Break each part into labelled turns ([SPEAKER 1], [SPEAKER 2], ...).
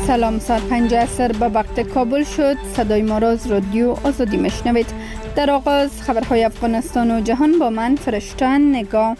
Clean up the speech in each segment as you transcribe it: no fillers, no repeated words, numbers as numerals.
[SPEAKER 1] سلام، ساعت 5 عصر به وقت کابل شد. صدای ما را از رادیو آزادی میشنوید. در آغاز خبرهای افغانستان و جهان با من فرشتن نگاه.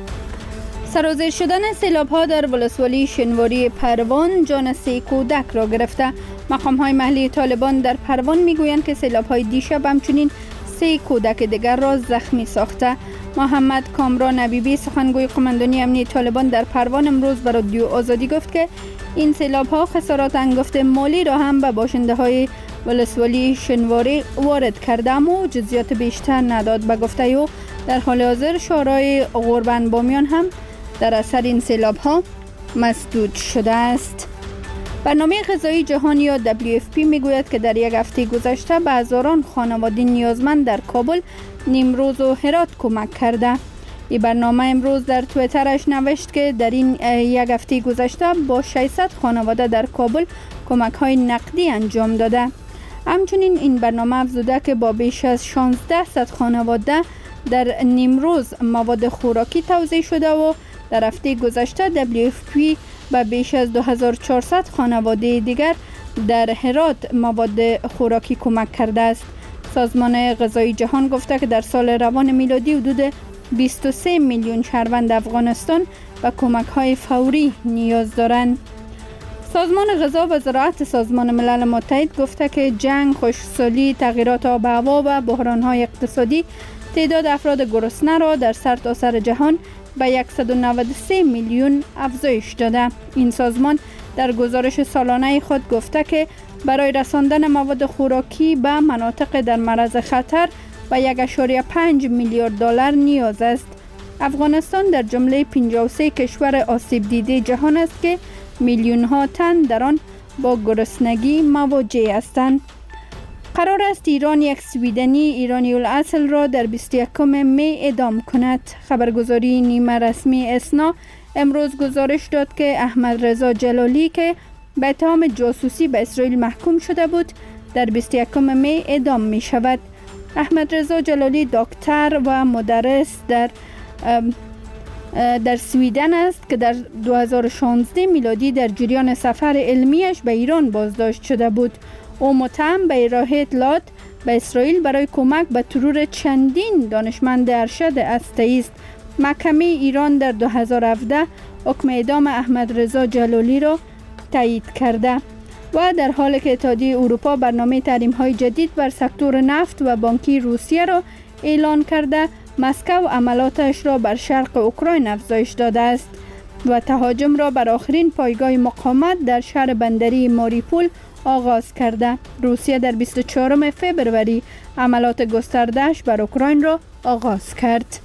[SPEAKER 1] سرازیر شدن سیلاب ها در ولسوالی شنواری پروان جان 3 کودک را گرفته. مقام های محلی طالبان در پروان میگویند که سیلاب های دیشب همچنین 3 کودک دیگر را زخمی ساخته. محمد کامران حبیبی سخنگوی قماندانی امنیتی طالبان در پروان امروز به رادیو آزادی گفت که این سیلاب ها خسارات انگفت مالی را هم به باشنده های ولسوالی شنواری وارد کرده و جزئیات بیشتر نداد. به گفته او در حال حاضر شهرهای غربن بامیان هم در اثر این سیلاب ها مسدود شده است. برنامه غذایی جهانی یا WFP میگوید که در یک هفته گذشته به هزاران خانواده نیازمند در کابل، نیمروز و هرات کمک کرده. این برنامه امروز در تویترش نوشت که در این یک هفته گذشته با 600 خانواده در کابل کمک های نقدی انجام داده. همچنین این برنامه افزوده که با بیش از 1600 خانواده در نیمروز مواد خوراکی توزیع شده و در هفته گذشته WFP به بیش از 2400 خانواده دیگر در هرات مواد خوراکی کمک کرده است. سازمان غذایی جهان گفته که در سال روان میلادی حدود 23 میلیون شهروند افغانستان به کمک‌های فوری نیاز دارند. سازمان غذا و زراعت سازمان ملل متحد گفته که جنگ، خشکسالی، تغییرات آب و هوا و بحران‌های اقتصادی تعداد افراد گرسنه را در سرتاسر جهان به 193 میلیون افزایش داده. این سازمان در گزارش سالانه خود گفته که برای رساندن مواد خوراکی به مناطق در معرض خطر و 1.5 میلیارد دلار نیاز است. افغانستان در جمله 53 کشور آسیب دیده جهان است که میلیون ها تن در آن با گرسنگی مواجه هستند. قرار است ایران یک سویدنی ایرانی الاصل را در 21 می اعدام کند. خبرگزاری نیمه رسمی اسنا امروز گزارش داد که احمد رضا جلالی که به اتهام جاسوسی به اسرائیل محکوم شده بود در 21 می اعدام می شود. احمد رضا جلالی دکتر و مدرس در سویدن است که در 2016 میلادی در جریان سفر علمیش به ایران بازداشت شده بود. او متهم به ارائه اطلاعات به اسرائیل برای کمک به ترور چندین دانشمند ارشد هسته‌ای است. محکمه ایران در 2017 حکم اعدام احمد رضا جلالی را تایید کرده و در حالی که اتحادیه اروپا برنامه تحریم‌های جدید بر سکتور نفت و بانکی روسیه را اعلان کرده، مسکو عملاتش را بر شرق اوکراین افزایش داده است و تهاجم را بر آخرین پایگاه مقاومت در شهر بندری ماریپول آغاز کرده. روسیه در 24 فوریه عملات گسترده‌اش بر اوکراین را آغاز کرد.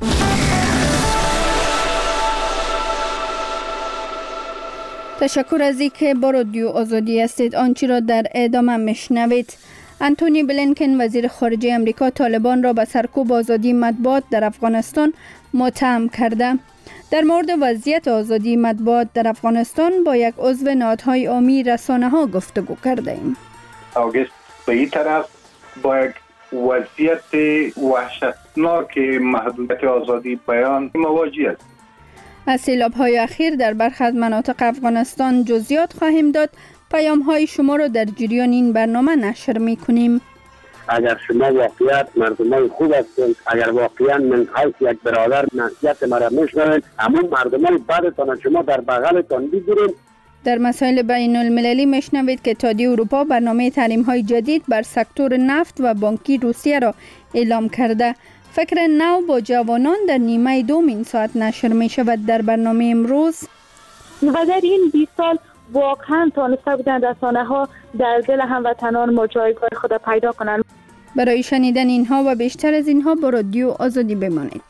[SPEAKER 1] تشکر از اینکه با رادیو آزادی هستید. آنچه را در ادامه میشنوید. انتونی بلینکن وزیر خارجه امریکا طالبان را به سرکوب آزادی مطبوعات در افغانستان متهم کرده. در مورد وضعیت آزادی مطبوعات در افغانستان با یک عضو نهادهای عامی رسانه‌ها گفتگو کرده ایم.
[SPEAKER 2] آگست به این طرف با یک وضعیت وحشتناک محدودیت آزادی بیان مواجه است.
[SPEAKER 1] از سیلاب‌های اخیر در برخی از مناطق افغانستان جزئیات خواهیم داد. پیام‌های شما را در جریان این برنامه نشر می‌کنیم.
[SPEAKER 3] اگر شما واقعیت مردمای خوب هستید، اگر واقعا من حیث یک برادر نصیحت مرا میشنوید، همون مردمای بدتان شما در بغلتان بگیرید.
[SPEAKER 1] در مسائل بین المللی میشنوید که اتحادیه اروپا برنامه تحریم‌های جدید بر سکتور نفت و بانکی روسیه را اعلام کرده. فکر نو با جوانان در نیمه دوم این ساعت نشر می شود. در برنامه امروز
[SPEAKER 4] و در این 20 سال واقعا تانسته بودند رسانه‌ها در دل هموطنان ما جایگاه خود پیدا کنند.
[SPEAKER 1] برای شنیدن اینها و بیشتر از اینها با رادیو آزادی بمانید.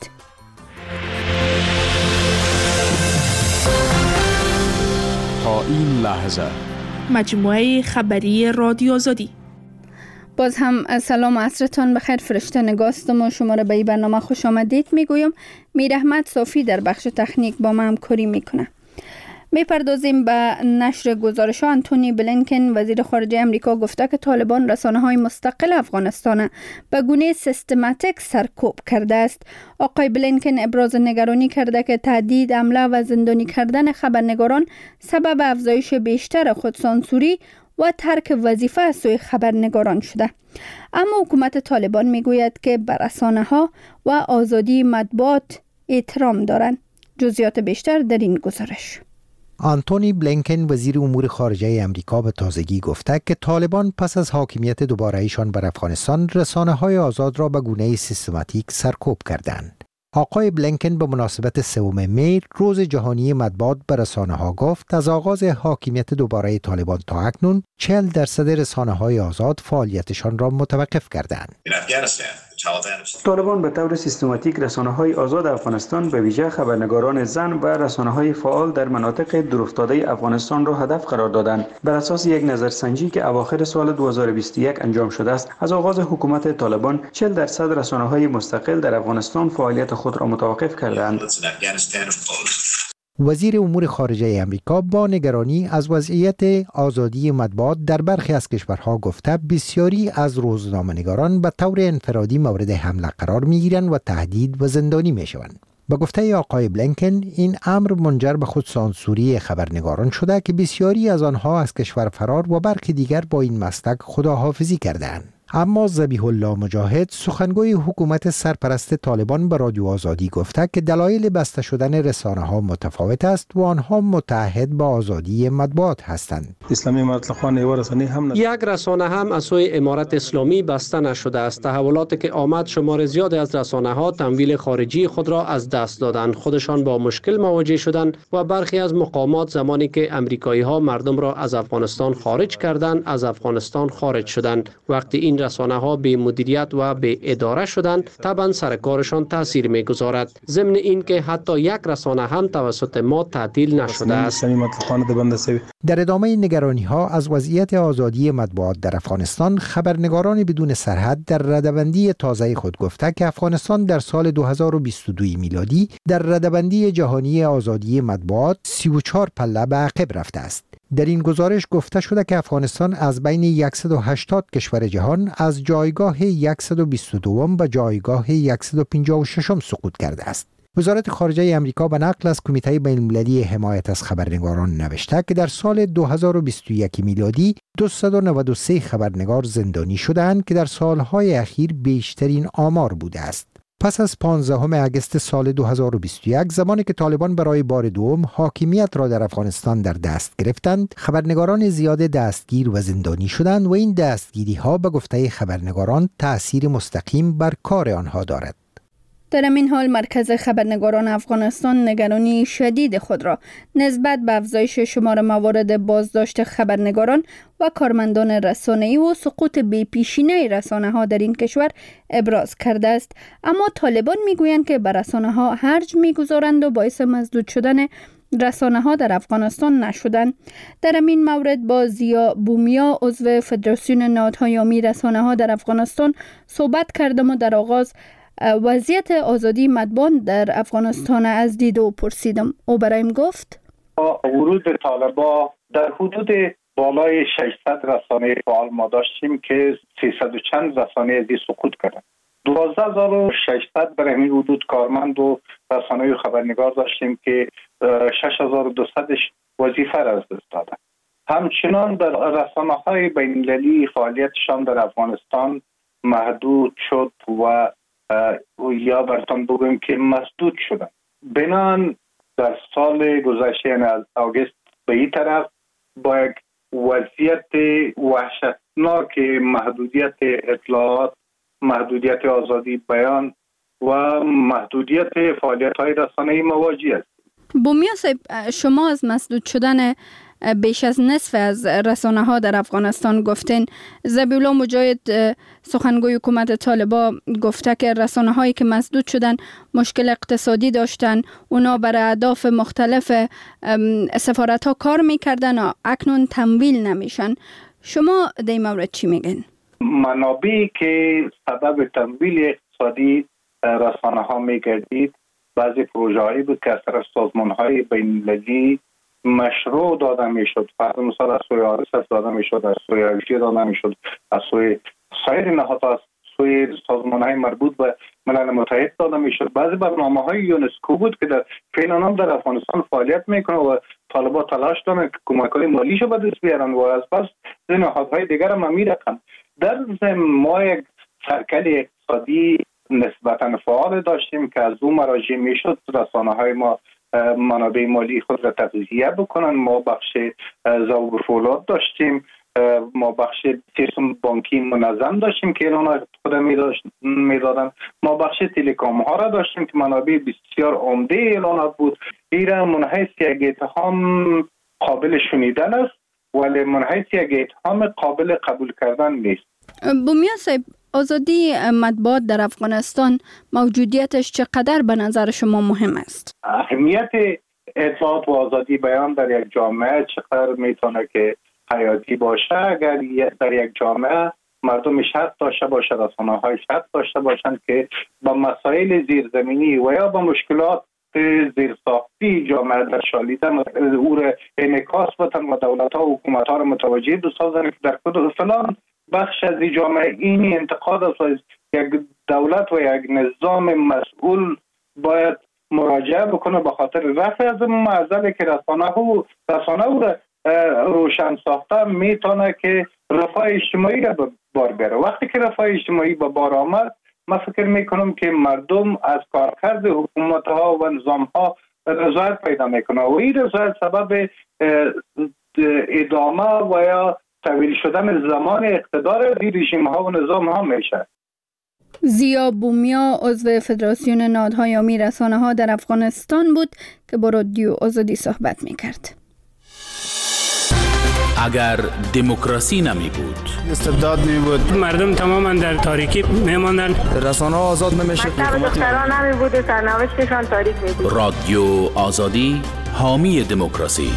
[SPEAKER 5] تا این لحظه
[SPEAKER 6] مجموعه خبری رادیو آزادی.
[SPEAKER 1] باز هم سلام و عصرتان بخیر. فرشته نگاستم و شما را به این برنامه خوش آمدید میگویم. میر احمد صافی در بخش تکنیک با ما همکاری میکنه. میپردازیم به نشر گزارش ها. آنتونی بلینکن وزیر خارجه امریکا گفته که طالبان رسانه‌های مستقل افغانستان به گونه سیستماتیک سرکوب کرده است. آقای بلینکن ابراز نگرانی کرده که تهدید، حمله و زندانی کردن خبرنگاران سبب افزایش بیشتر خودسانسوری و ترک وظیفه از سوی خبرنگاران شده. اما حکومت طالبان میگوید که به رسانه‌ها و آزادی مطبوعات احترام دارند. جزئیات بیشتر در این گزارش.
[SPEAKER 7] آنتونی بلینکن وزیر امور خارجه امریکا به تازگی گفته که طالبان پس از حاکمیت دوباره ایشان بر افغانستان رسانه‌های آزاد را به گونه سیستماتیک سرکوب کردند. آقای بلینکن به مناسبت 3 می روز جهانی مطبوعات به رسانه‌ها گفت از آغاز حاکمیت دوباره طالبان تا اکنون 40% رسانه‌های آزاد فعالیتشان را متوقف کردند.
[SPEAKER 8] طالبان به طور سیستماتیک رسانه‌های آزاد افغانستان به ویژه خبرنگاران زن و رسانه‌های فعال در مناطق دورافتاده افغانستان را هدف قرار دادند. بر اساس یک نظرسنجی که اواخر سال 2021 انجام شده است، از آغاز حکومت طالبان 40% رسانه‌های مستقل در افغانستان فعالیت خود را متوقف کردند.
[SPEAKER 7] وزیر امور خارجه امریکا با نگرانی از وضعیت آزادی مطبوعات در برخی از کشورها گفته بسیاری از روزنامه‌نگاران به طور انفرادی مورد حمله قرار می‌گیرند و تهدید و زندانی می‌شوند. به گفته آقای بلینکن این امر منجر به خودسانسوری خبرنگاران شده که بسیاری از آنها از کشور فرار و برخی دیگر با این مسلک خداحافظی کردند. اما ذبیح الله مجاهد سخنگوی حکومت سرپرست طالبان به رادیو آزادی گفته که دلایل بسته شدن رسانه‌ها متفاوت است و آنها متحد با آزادی مطبوعات هستند.
[SPEAKER 9] اسلامی امارت هم یک رسانه هم از سوی امارت اسلامی بسته نشده است. تحولاتی که آمد شمار زیادی از رسانه‌ها تمویل خارجی خود را از دست دادند. خودشان با مشکل مواجه شدند و برخی از مقامات زمانی که امریکایی‌ها مردم را از افغانستان خارج کردند از افغانستان خارج شدند. وقتی این رسانه‌ها به مدیریت و به اداره شدند طبعا سر کارشان تاثیر می‌گذارد. ضمن این که حتی یک رسانه هم توسط ما تعطیل نشده است.
[SPEAKER 7] در ادامه نگرانی‌ها از وضعیت آزادی مطبوعات در افغانستان، خبرنگاران بدون سرحد در رده‌بندی تازه خود گفته که افغانستان در سال 2022 میلادی در رده‌بندی جهانی آزادی مطبوعات 34 پله به عقب رفته است. در این گزارش گفته شده که افغانستان از بین 180 کشور جهان از جایگاه 122 به جایگاه 156 سقوط کرده است. وزارت خارجه امریکا به نقل از کمیته بین‌المللی حمایت از خبرنگاران نوشته که در سال 2021 میلادی 293 خبرنگار زندانی شدند که در سالهای اخیر بیشترین آمار بوده است. پس از 15 اگست سال 2021 زمانی که طالبان برای بار دوم حاکمیت را در افغانستان در دست گرفتند، خبرنگاران زیاد دستگیر و زندانی شدند و این دستگیری ها به گفته خبرنگاران تأثیر مستقیم بر کار آنها دارد.
[SPEAKER 1] در این حال مرکز خبرنگاران افغانستان نگرانی شدید خود را نسبت به افزایش شمار موارد بازداشت خبرنگاران و کارمندان رسانه‌ای و سقوط بی‌پیشینه رسانه‌ها در این کشور ابراز کرده است. اما طالبان میگویند که بر رسانه‌ها هرج میگذارند و باعث مسدود شدن رسانه‌ها در افغانستان نشدند. در این مورد با زیا بومیا عضو فدراسیون نهادهای عامی رسانه‌ها در افغانستان صحبت کردم و در آغاز وضعیت آزادی مطبوعات در افغانستان از دید و پرسیدم. او برایم گفت
[SPEAKER 2] با ورود طالبان در حدود بالای 600 رسانه فعال ما داشتیم که 300 و چند رسانه از سقوط کردند. 12600 در همین حدود کارمند و رسانه خبرنگار داشتیم که 6200 وظیفه را از دست دادند. همچنان در رسانه‌های بین‌المللی فعالیتشان در افغانستان محدود شد و یا برتان بگویم که مسدود شدن. بنان در سال گذشته یعنی از آگوست به این طرف با یک وضعیت وحشتناک محدودیت اطلاعات، محدودیت آزادی بیان و محدودیت فعالیت‌های رسانه‌ای مواجه است.
[SPEAKER 1] بومیا صاحب، شما از مسدود شدن بیش از نصف از رسانه‌ها در افغانستان گفتین. ذبیح الله مجاهد سخنگوی حکومت طالبان گفته که رسانه‌هایی که مسدود شدن مشکل اقتصادی داشتن، اونا برای اهداف مختلف سفارت‌ها کار می‌کردن و اکنون تمویل نمیشن. شما در این مورد چی میگین؟
[SPEAKER 2] منابعی که سبب تمویل اقتصادی رسانه‌ها می‌گردید بعضی پروژه‌هایی بود که از طرف سازمان‌های بین‌المللی مشروع داده میشد. فرض مثال از سوی RSF داده میشد، از سوی IOC داده میشد، از سوی سایر نهادها، از سوی سازمان‌های مربوط به ملل متحد داده میشد. بعضی برنامه‌های یونسکو بود که در فعلا در افغانستان فعالیت میکنه و طالبان تلاش دارن که کمک‌های مالیشو به دست بیارن و از پس نهادهای دیگر هم میرقم. در ضمن ما یک سرکل اقتصادی نسبتاً فعال داشتیم که از اون مراجع میشد رسانه‌های ما منابع مالی خود را تغذیه بکنن. ما بخش ذوب فولاد داشتیم، ما بخش سیستم بانکی منظم داشتیم که اعلان خود میدادن، ما بخش تلکام ها را داشتیم که منابع بسیار عمده اعلانات بود. ایران من حیث یک اتهام قابل شنیدن است ولی من حیث یک اتهام قابل قبول کردن نیست.
[SPEAKER 1] بومیا صاحب، آزادی مطبوعات در افغانستان موجودیتش چقدر به نظر شما مهم است؟
[SPEAKER 2] اهمیت اطلاعات و آزادی بیان در یک جامعه چقدر میتونه که حیاتی باشه اگر در یک جامعه مردم شرط داشته باشه، رسانه‌های شرط داشته باشند که با مسائل زیرزمینی و یا با مشکلات زیرساختی جامعه در شالیدن او را انعکاس بدن و دولت‌ها و حکومت‌ها را متوجه بسازند که در فلان بخش از این جامعه این انتقاد است و یک دولت و یک نظام مسئول باید مراجعه بکنه به خاطر رفع از معضلی که رسانه او را روشن ساخته میتونه که رفاه اجتماعی را به بار بیاره. وقتی که رفاه اجتماعی به بار آمد، من فکر میکنم که مردم از کارکرد حکومت‌ها و نظام‌ها رضایت پیدا میکنه و این رضایت سبب ادامه و یا طویل شدن زمان اقتدار رژیم‌ها و نظام‌ها میشه.
[SPEAKER 1] زیا بومیا عضو فدراسیون نهادهای عامی رسانه‌ها در افغانستان بود که با رادیو آزادی صحبت میکرد.
[SPEAKER 5] اگر دموکراسی نمی بود،
[SPEAKER 10] استبداد می بود،
[SPEAKER 11] مردم تماما در تاریکی میماندن،
[SPEAKER 10] رسانه ها آزاد نمیشه،
[SPEAKER 4] دختران نمی بود، سرنوشتشان تاریک می بود.
[SPEAKER 5] رادیو آزادی حامی دموکراسی.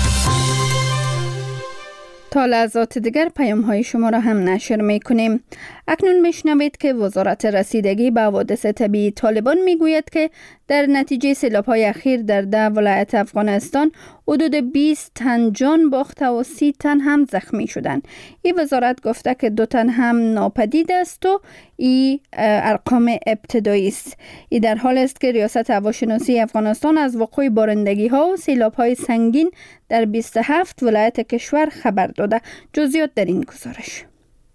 [SPEAKER 1] تا لحظات دیگر پیام‌های شما را هم نشر می‌کنیم. اکنون میشنوید که وزارت رسیدگی به حوادث طبیعی طالبان میگوید که در نتیجه سیلاب‌های اخیر در 10 ولایت افغانستان حدود 20 تن جان باخته و 30 تن هم زخمی شدند. این وزارت گفته که 2 تن هم ناپدید است و این ارقام ابتدایی است. این در حال است که ریاست هواشناسی افغانستان از وقوع بارندگی‌ها و سیلاب‌های سنگین در 27 ولایت کشور خبر داده. جزئیات در این گزارش.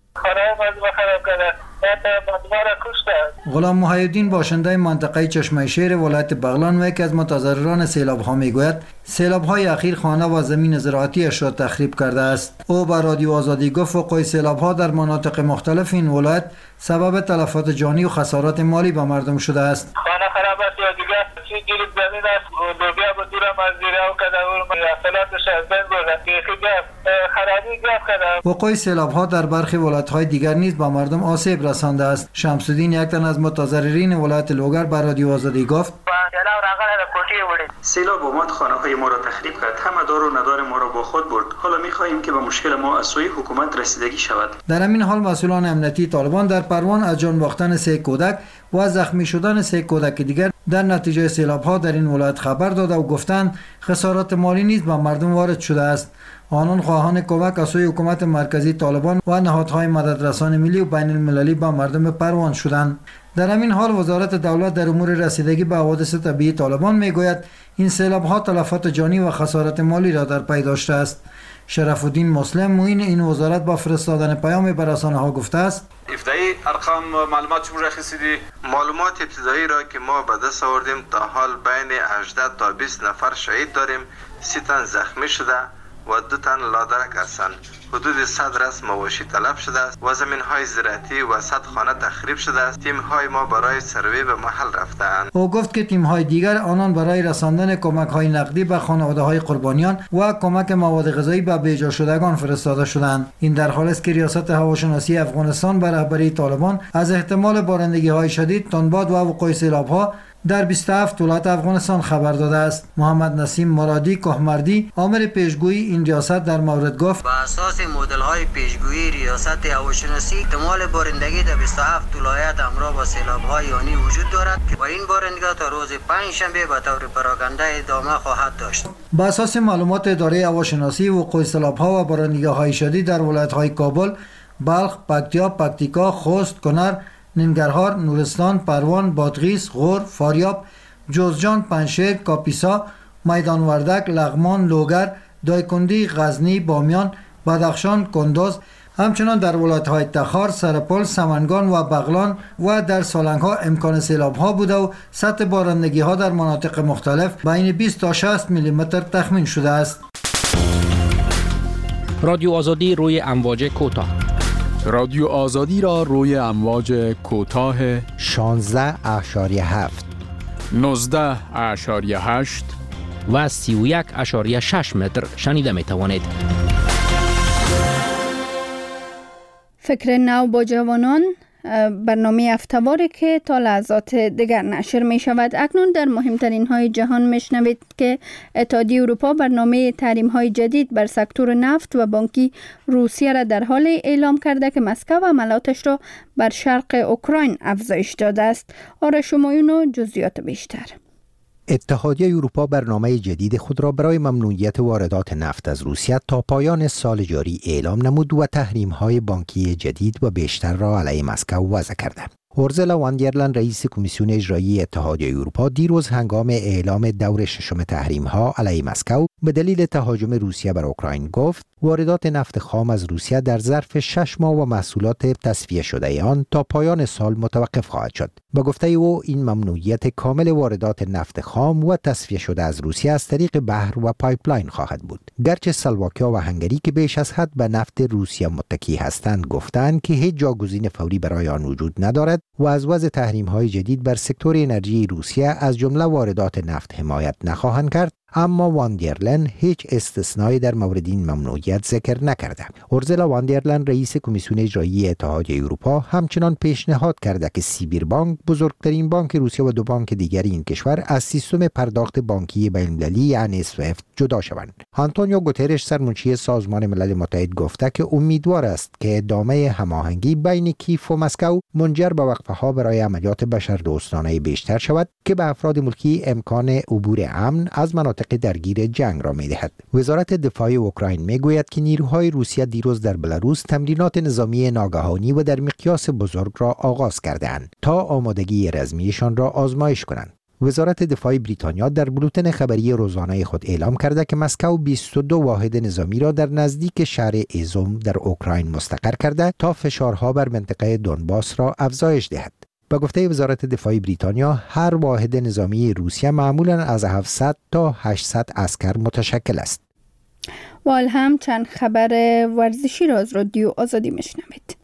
[SPEAKER 12] غلام محی‌الدین باشنده منطقه چشمه شیر ولایت بغلان و یکی از متضرران سیلاب‌ها میگوید سیلاب‌های اخیر خانه و زمین زراعتیش را تخریب کرده است. او به رادیو آزادی گفت وقوع سیلاب‌ها در مناطق مختلف این ولایت سبب تلفات جانی و خسارات مالی به مردم شده است.
[SPEAKER 13] خانه خراب است یا دیگه چی گیرید زمین است و لوبیا به دور مزیره و کده و اصلاتش از بین برده خرابی گفت کده.
[SPEAKER 12] وقوع سیلاب‌ها در برخی ولایت‌های دیگر نیز به مردم آسیب رسانده است. شمس الدین یک تن از متضررین ولایت لوگر به رادیو آزادی گفت
[SPEAKER 8] سیلاب اومد خانه‌های ما را تخریب کرد، همه دار و ندار ما را با خود برد. حالا می‌خواهیم که به مشکل ما از سوی حکومت رسیدگی شود.
[SPEAKER 12] در همین حال مسئولان امنیتی طالبان در پروان از جان باختن 3 کودک و زخمی شدن 3 کودک دیگر در نتیجه سیلاب‌ها در این ولایت خبر داده و گفتند خسارات مالی نیز به مردم وارد شده است. آنان خواهان کمک از سوی حکومت مرکزی طالبان و نهادهای مددرسان ملی و بین المللی به مردم پروان شدند. در همین حال وزارت دولت در امور رسیدگی به حوادث طبیعی طالبان میگوید این سیلاب‌ها تلفات جانی و خسارات مالی را در پی داشته است. شرف الدین مسلم معین این وزارت با فرستادن پیام به رسانه‌ها گفته است
[SPEAKER 14] ابتدایی ارقام معلومات چه رسیدی؟ معلومات ابتدایی را که ما به دست آوردیم تا حال بین 18 تا 20 نفر شهید داریم، 30 تن زخمی شده و 2 تن لادرک هستند. حدود 100 رأس مواشی تلف شده است و زمین‌های زراعتی و 100 خانه تخریب شده است. تیم‌های ما برای سروی به محل رفته‌اند.
[SPEAKER 12] او گفت که تیم‌های دیگر آنان برای رساندن کمک‌های نقدی به خانواده‌های قربانیان و کمک مواد غذایی به بیجا شدگان فرستاده شدند. این در حالی است که ریاست هواشناسی افغانستان به رهبری طالبان از احتمال بارندگی‌های شدید، تندباد و وقوع سیلاب‌ها در 27 ولایت افغانستان خبر داده است. محمد نسیم مرادی کهمردی عامل پیشگویی این ریاست در مورد گفت:
[SPEAKER 15] با اساس مدل های پیشگویی ریاست هواشناسی احتمال بارندگی در 27 ولایت همراه با سیلاب های یونی وجود دارد که با این بارندگی تا روز پنجشنبه به طور پراکنده ادامه خواهد داشت.
[SPEAKER 12] با اساس معلومات اداره هواشناسی وقوع سیلاب ها و بارندگی های شدید در ولایت های کابل، بلخ، پکتیا، پکتیکا، خوست، کنر، ننگرهار، نورستان، پروان، بادغیس، غور، فاریاب، جوزجان، پنشیر، کاپیسا، میدان وردک، لغمان، لوگر، دایکندی، غزنی، بامیان، بدخشان، کندوز، همچنان در ولایت‌های تخار، سرپل، سمنگان و بغلان و در سالنگ‌ها امکان سیلاب‌ها بوده و سطح بارندگی‌ها در مناطق مختلف بین 20 تا 60 میلیمتر تخمین شده است.
[SPEAKER 16] رادیو آزادی روی امواج کوتاه.
[SPEAKER 17] رادیو آزادی را روی امواج کوتاه
[SPEAKER 7] 16.7
[SPEAKER 17] 19.8
[SPEAKER 16] و 31.6 متر شنیده می توانید.
[SPEAKER 1] فکر نو با جوانان، برنامه هفته‌واری که تا لحظات دیگر نشر می شود. اکنون در مهمترین های جهان می شنوید که اتحادیه اروپا برنامه تحریم های جدید بر سکتور نفت و بانکی روسیه را در حال اعلام کرده که مسکو و عملاتش را بر شرق اوکراین افزایش داده است. آرش همایون و جزئیات بیشتر.
[SPEAKER 7] اتحادیه اروپا برنامه جدید خود را برای ممنوعیت واردات نفت از روسیه تا پایان سال جاری اعلام نمود و تحریم‌های بانکی جدید و بیشتر را علیه مسکو وضع کرده. اورزلا وان در لین رئیس کمیسیون اجرایی اتحادیه اروپا دیروز هنگام اعلام دور ششم تحریم‌ها علیه مسکو به دلیل تهاجم روسیه بر اوکراین گفت واردات نفت خام از روسیه در ظرف 6 ماه و محصولات تصفیه شده آن تا پایان سال متوقف خواهد شد. با گفته او این ممنوعیت کامل واردات نفت خام و تصفیه شده از روسیه از طریق بحر و پایپلاین خواهد بود. گرچه اسلواکیا و هنگری که بیش از حد به نفت روسیه متکی هستند گفتند که هیچ جاگزین فوری برای آن وجود ندارد و از وضع تحریم‌های جدید بر سکتور انرژی روسیه از جمله واردات نفت حمایت نخواهند کرد، اما وان در لین هیچ استثنایی در مورد این ممنوعیت ذکر نکرده. اورزلا وان در لین رئیس کمیسیون اجرایی اتحادیه اروپا همچنان پیشنهاد کرده که سیبیر بانک بزرگترین بانک روسیه و دو بانک دیگری این کشور از سیستم پرداخت بانکی بین‌المللی یعنی سویفت جدا شوند. آنتونیو گوترش سرمنشی سازمان ملل متحد گفته که امیدوار است که ادامه هماهنگی بین کیف و مسکو منجر به وقفه‌ها برای عملیات بشردوستانه بیشتر شود که به افراد ملکی امکان عبور امن از مناطق درگیر جنگ را می‌دهد. وزارت دفاع اوکراین میگوید که نیروهای روسیه دیروز در بلاروس تمرینات نظامی ناگهانی و در مقیاس بزرگ را آغاز کرده‌اند تا آمادگی رزمیشان را آزمایش کنند. وزارت دفاع بریتانیا در بولتن خبری روزانه خود اعلام کرده که مسکو 22 واحد نظامی را در نزدیک شهر ایزوم در اوکراین مستقر کرده تا فشارها بر منطقه دونباس را افزایش دهد. با گفته وزارت دفاع بریتانیا هر واحد نظامی روسیه معمولاً از 700 تا 800 عسکر متشکل است.
[SPEAKER 1] و هم چند خبر ورزشی را از رادیو آزادی میشنوید.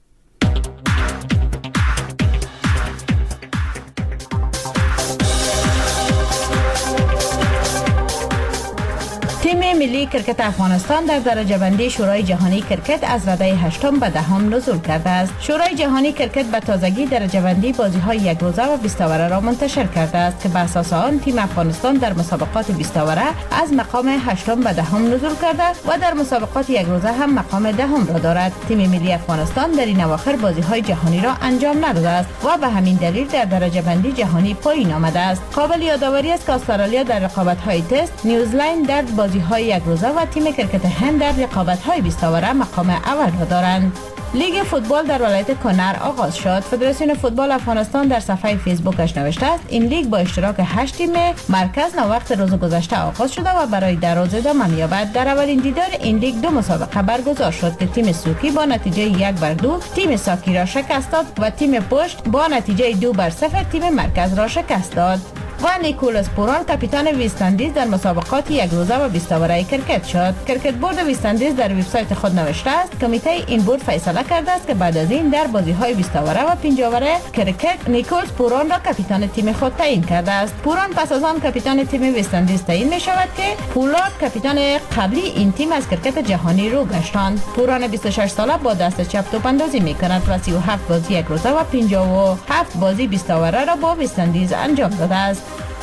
[SPEAKER 18] تیم ملی کرکت افغانستان در درجه بندی شورای جهانی کرکت از رده 8 به 10 نزول کرده است. شورای جهانی کرکت به تازگی درجه بندی بازی‌های یک روزه و 20 اوره را منتشر کرده است که بر اساس آن تیم افغانستان در مسابقات 20 اوره از مقام 8 به 10 نزول کرده و در مسابقات یک روزه هم مقام 10 را دارد. تیم ملی افغانستان در این اواخر بازی‌های جهانی را انجام نداده است و به همین دلیل در درجه بندی جهانی پایین آمده است. قابل یادآوری است که استرالیا در رقابت‌های تست، نیوزلند در بازی‌های یک روزه و تیم کرکت هند در رقابت‌های 20 اوره مقام اول را دارند. لیگ فوتبال در ولایت کنر آغاز شد. فدراسیون فوتبال افغانستان در صفحه فیسبوکش نوشته است این لیگ با اشتراک 8 تیم مرکز نووقت روز گذشته آغاز شده و برای دراز ادامه می‌یابد. در اولین دیدار این لیگ دو مسابقه برگزار شد که تیم سوکی با نتیجه 1-2 تیم ساکی را شکست داد و تیم پشت با نتیجه 2-0 تیم مرکز را شکست داد. و نیکولاس پوران کاپیتان ویستاندیز در مسابقات یک روزه و 20 اوره کرکت شد. کرکت بورد ویستاندیز در وبسایت خود نوشته است کمیته این بورد فیصله کرده است که بعد از این در بازی‌های 20 اوره و 5 اوره کرکت نیکولاس پوران را کاپیتان تیم خود تعیین کرده است. پوران پس از آن کاپیتان تیم ویستاندیز تعیین می شود که پولارد کاپیتان قبلی این تیم از کرکت جهانی رو گشتاند. پوران 26 ساله با دست چپ توپ اندازی می کند و 37 بازی یک روزه و 57 بازی 20 اوره را با ویستاندیز انجام داده است.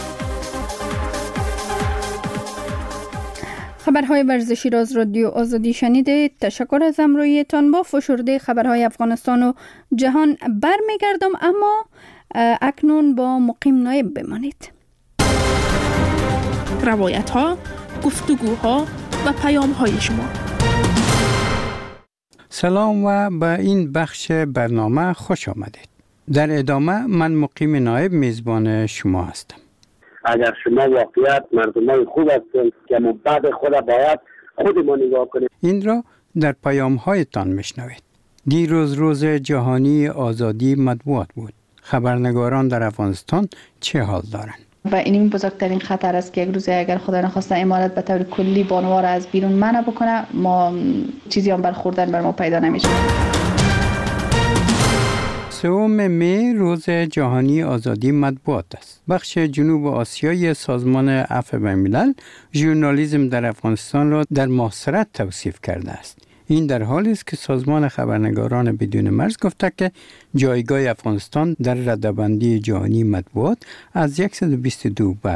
[SPEAKER 1] خبرهای ورزشی را از رادیو آزادی شنیدید. تشکر از همراهیتان. با فشرده خبرهای افغانستان و جهان برمیگردم، اما اکنون با مقیم نایب بمانید.
[SPEAKER 6] روایت ها، گفتگوها و پیام های شما.
[SPEAKER 19] سلام و به این بخش برنامه خوش آمدید. در ادامه من مقیم نایب میزبان شما هستم.
[SPEAKER 3] اگر شما واقعیت مردمای خوب هستند که ما بعد خود باید خودمون نگاه کنیم.
[SPEAKER 19] این را در پیام هایتان میشنوید. دیروز روز جهانی آزادی مطبوعات بود. خبرنگاران در افغانستان چه حال دارند؟
[SPEAKER 20] و این بزرگترین خطر است که یک روز اگر خدا نخواسته امارت به طور کلی بانوا را از بیرون منع بکنه، ما چیزی هم برخوردن بر ما پیدا نمیشه.
[SPEAKER 19] 3 می روز جهانی آزادی مطبوعات است. بخش جنوب آسیای سازمان عفو بین‌الملل ژورنالیسم در افغانستان را در معاصرت توصیف کرده است. این در حالی است که سازمان خبرنگاران بدون مرز گفته که جایگاه افغانستان در رده‌بندی جهانی مطبوعات از 122 به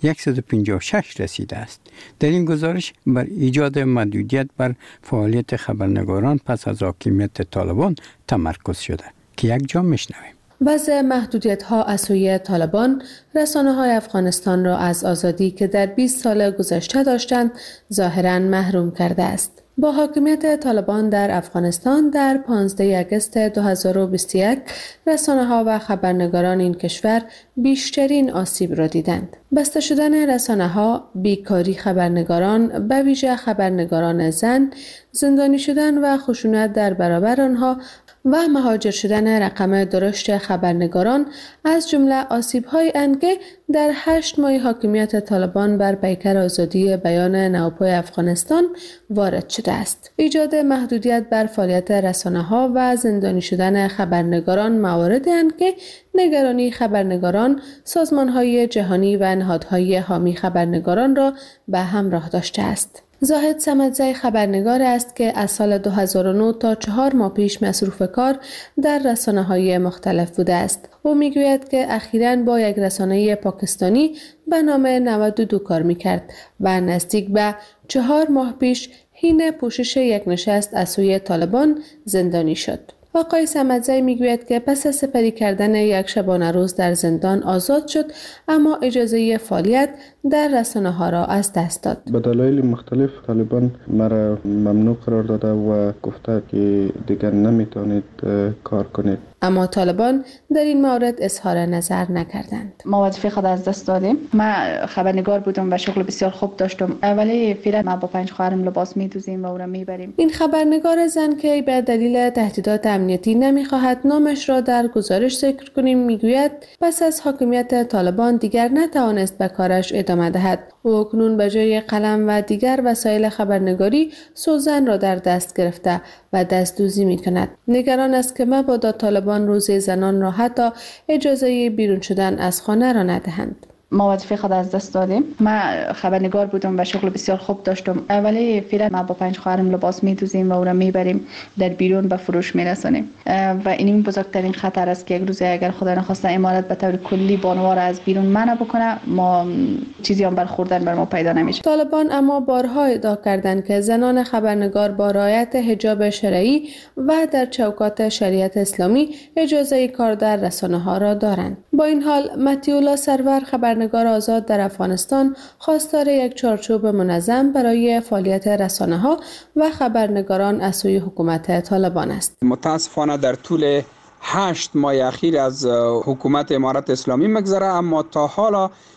[SPEAKER 19] 156 رسیده است. در این گزارش بر ایجاد محدودیت بر فعالیت خبرنگاران پس از حاکمیت طالبان تمرکز شده که یک جا میشنویم.
[SPEAKER 21] وضع محدودیت‌ها از سوی طالبان رسانه‌های افغانستان را از آزادی که در 20 سال گذشته داشتند ظاهراً محروم کرده است. با حاکمیت طالبان در افغانستان در 15 آگوست 2021 رسانه‌ها و خبرنگاران این کشور بیشترین آسیب را دیدند. بسته شدن رسانه‌ها، بیکاری خبرنگاران، به ویژه خبرنگاران زن، زندانی شدن و خشونت در برابر آنها و مهاجر شدن رقم درشت خبرنگاران از جمله آسیب‌های انگه در 8 ماه حاکمیت طالبان بر پیکر آزادی بیان نوپای افغانستان وارد شده است. ایجاد محدودیت بر فعالیت رسانه‌ها و زندانی شدن خبرنگاران مواردی اند که نگرانی خبرنگاران، سازمان‌های جهانی و نهادهای حامی خبرنگاران را به همراه داشته است. زاهد صمدزی خبرنگار است که از سال 2009 تا 4 ماه پیش مصروف کار در رسانه‌های مختلف بوده است. او میگوید که اخیراً با یک رسانه پاکستانی به نام 92 کار میکرد و نزدیک به 4 ماه پیش حین پوشش یک نشست از سوی طالبان زندانی شد. آقای صمدزی میگوید که پس از سپری کردن یک شبانه روز در زندان آزاد شد، اما اجازه فعالیت در رسانه‌ها را از دست داد.
[SPEAKER 22] به دلایل مختلف طالبان مرا ممنوع قرار داده و گفته که دیگر نمیتونید کار کنید.
[SPEAKER 21] اما طالبان در این مورد اظهار نظر نکردند.
[SPEAKER 20] ما وظیفه خود از دست دادیم. من خبرنگار بودم و شغل بسیار خوب داشتم. اولی فعلا ما با 5 خواهرم لباس می‌دوزیم و او را میبریم.
[SPEAKER 21] این خبرنگار زن که به دلیل تهدیدات امنیتی نمیخواهد نامش را در گزارش ذکر کنیم میگوید پس از حاکمیت طالبان دیگر نتوانست به کارش ادامه دهد. او اکنون به جای قلم و دیگر وسایل خبرنگاری سوزن را در دست گرفته و دستدوزی میکند. نگران است که مبادا طالبان روز زنان را حتی اجازه بیرون شدن از خانه را ندهند.
[SPEAKER 20] ما وظیفه خود از دست دادیم. من خبرنگار بودم و شغل بسیار خوب داشتم. اولی فعلا ما با 5 خواهرم لباس می‌دوزیم و او را میبریم در بیرون به فروش میرسانیم و این بزرگترین خطر است که یک روز اگر خدا نخواسته امارت به طور کلی بانوا را از بیرون منع بکنه، ما چیزی هم برخوردن بر ما پیدا نمیشه.
[SPEAKER 21] طالبان اما بارها ادعا کردند که زنان خبرنگار با رعایت حجاب شرعی و در چوکات شریعت اسلامی اجازه کار در رسانه‌ها را دارند. با این حال متیولا سرور خبرنگار آزاد در افغانستان خواستار یک چارچوب منظم برای فعالیت رسانه‌ها و خبرنگاران از سوی حکومت طالبان است.
[SPEAKER 23] متاسفانه در طول 8 ماه اخیر از حکومت امارت اسلامی مگذره، اما تا حالا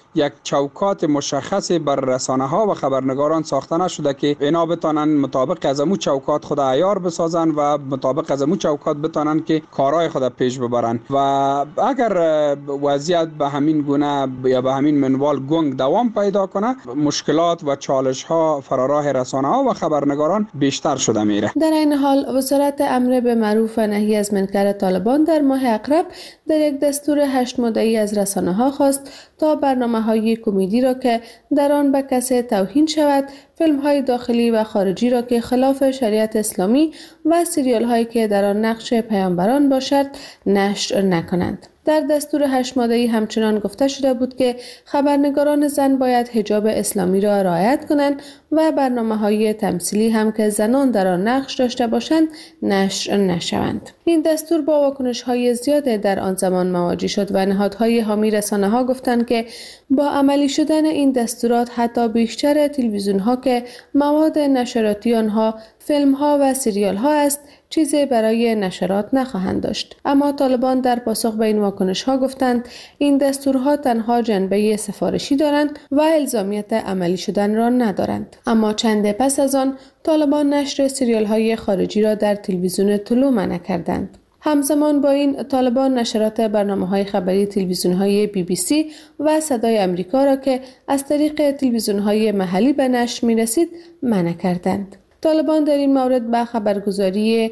[SPEAKER 2] یک چوکات مشخصی بر رسانه ها و خبرنگاران ساخته نشده که اینا بتانن مطابق از امو چوکات خود عیار بسازن و مطابق از امو چوکات بتانن که کارهای خود پیش ببرن و اگر وضعیت به همین گونه یا به همین منوال گنگ دوام پیدا کنه مشکلات و چالش ها فراراه رسانه ها و خبرنگاران بیشتر شده میره.
[SPEAKER 21] در این حال وزارت امر به معروف و نهی از منکر طالبان در ماه اقرب در یک دستور 8 ماده‌ای از رسانه ها خواست تا برنامه‌های کمدی را که در آن به کسی توهین شود، فیلم‌های داخلی و خارجی را که خلاف شریعت اسلامی و سریال‌هایی که در آن نقش پیامبران باشد نشر نکنند. در دستور 8 ماده‌ای همچنان گفته شده بود که خبرنگاران زن باید حجاب اسلامی را رعایت کنند و برنامه‌های تمثیلی هم که زنان در آن نقش داشته باشند نشر نشوند. این دستور با واکنش‌های زیاد در آن زمان مواجه شد و نهادهای حامی رسانه‌ها گفتند که با عملی شدن این دستورات حتی بیشتر تلویزیون‌ها که مواد نشراتی آنها فیلم‌ها و سریال‌ها است چیزی برای نشرات نخواهند داشت. اما طالبان در پاسخ به این واکنش‌ها گفتند این دستورها تنها جنبه سفارشی دارند و الزامیت عملی شدن را ندارند. اما چند پس از آن طالبان نشر سریال‌های خارجی را در تلویزیون طلوع منع کردند. همزمان با این طالبان نشرات برنامه‌های خبری تلویزیون‌های BBC و صدای آمریکا را که از طریق تلویزیون‌های محلی به نشر می‌رسید منع کردند. طالبان در این مورد به خبرگزاری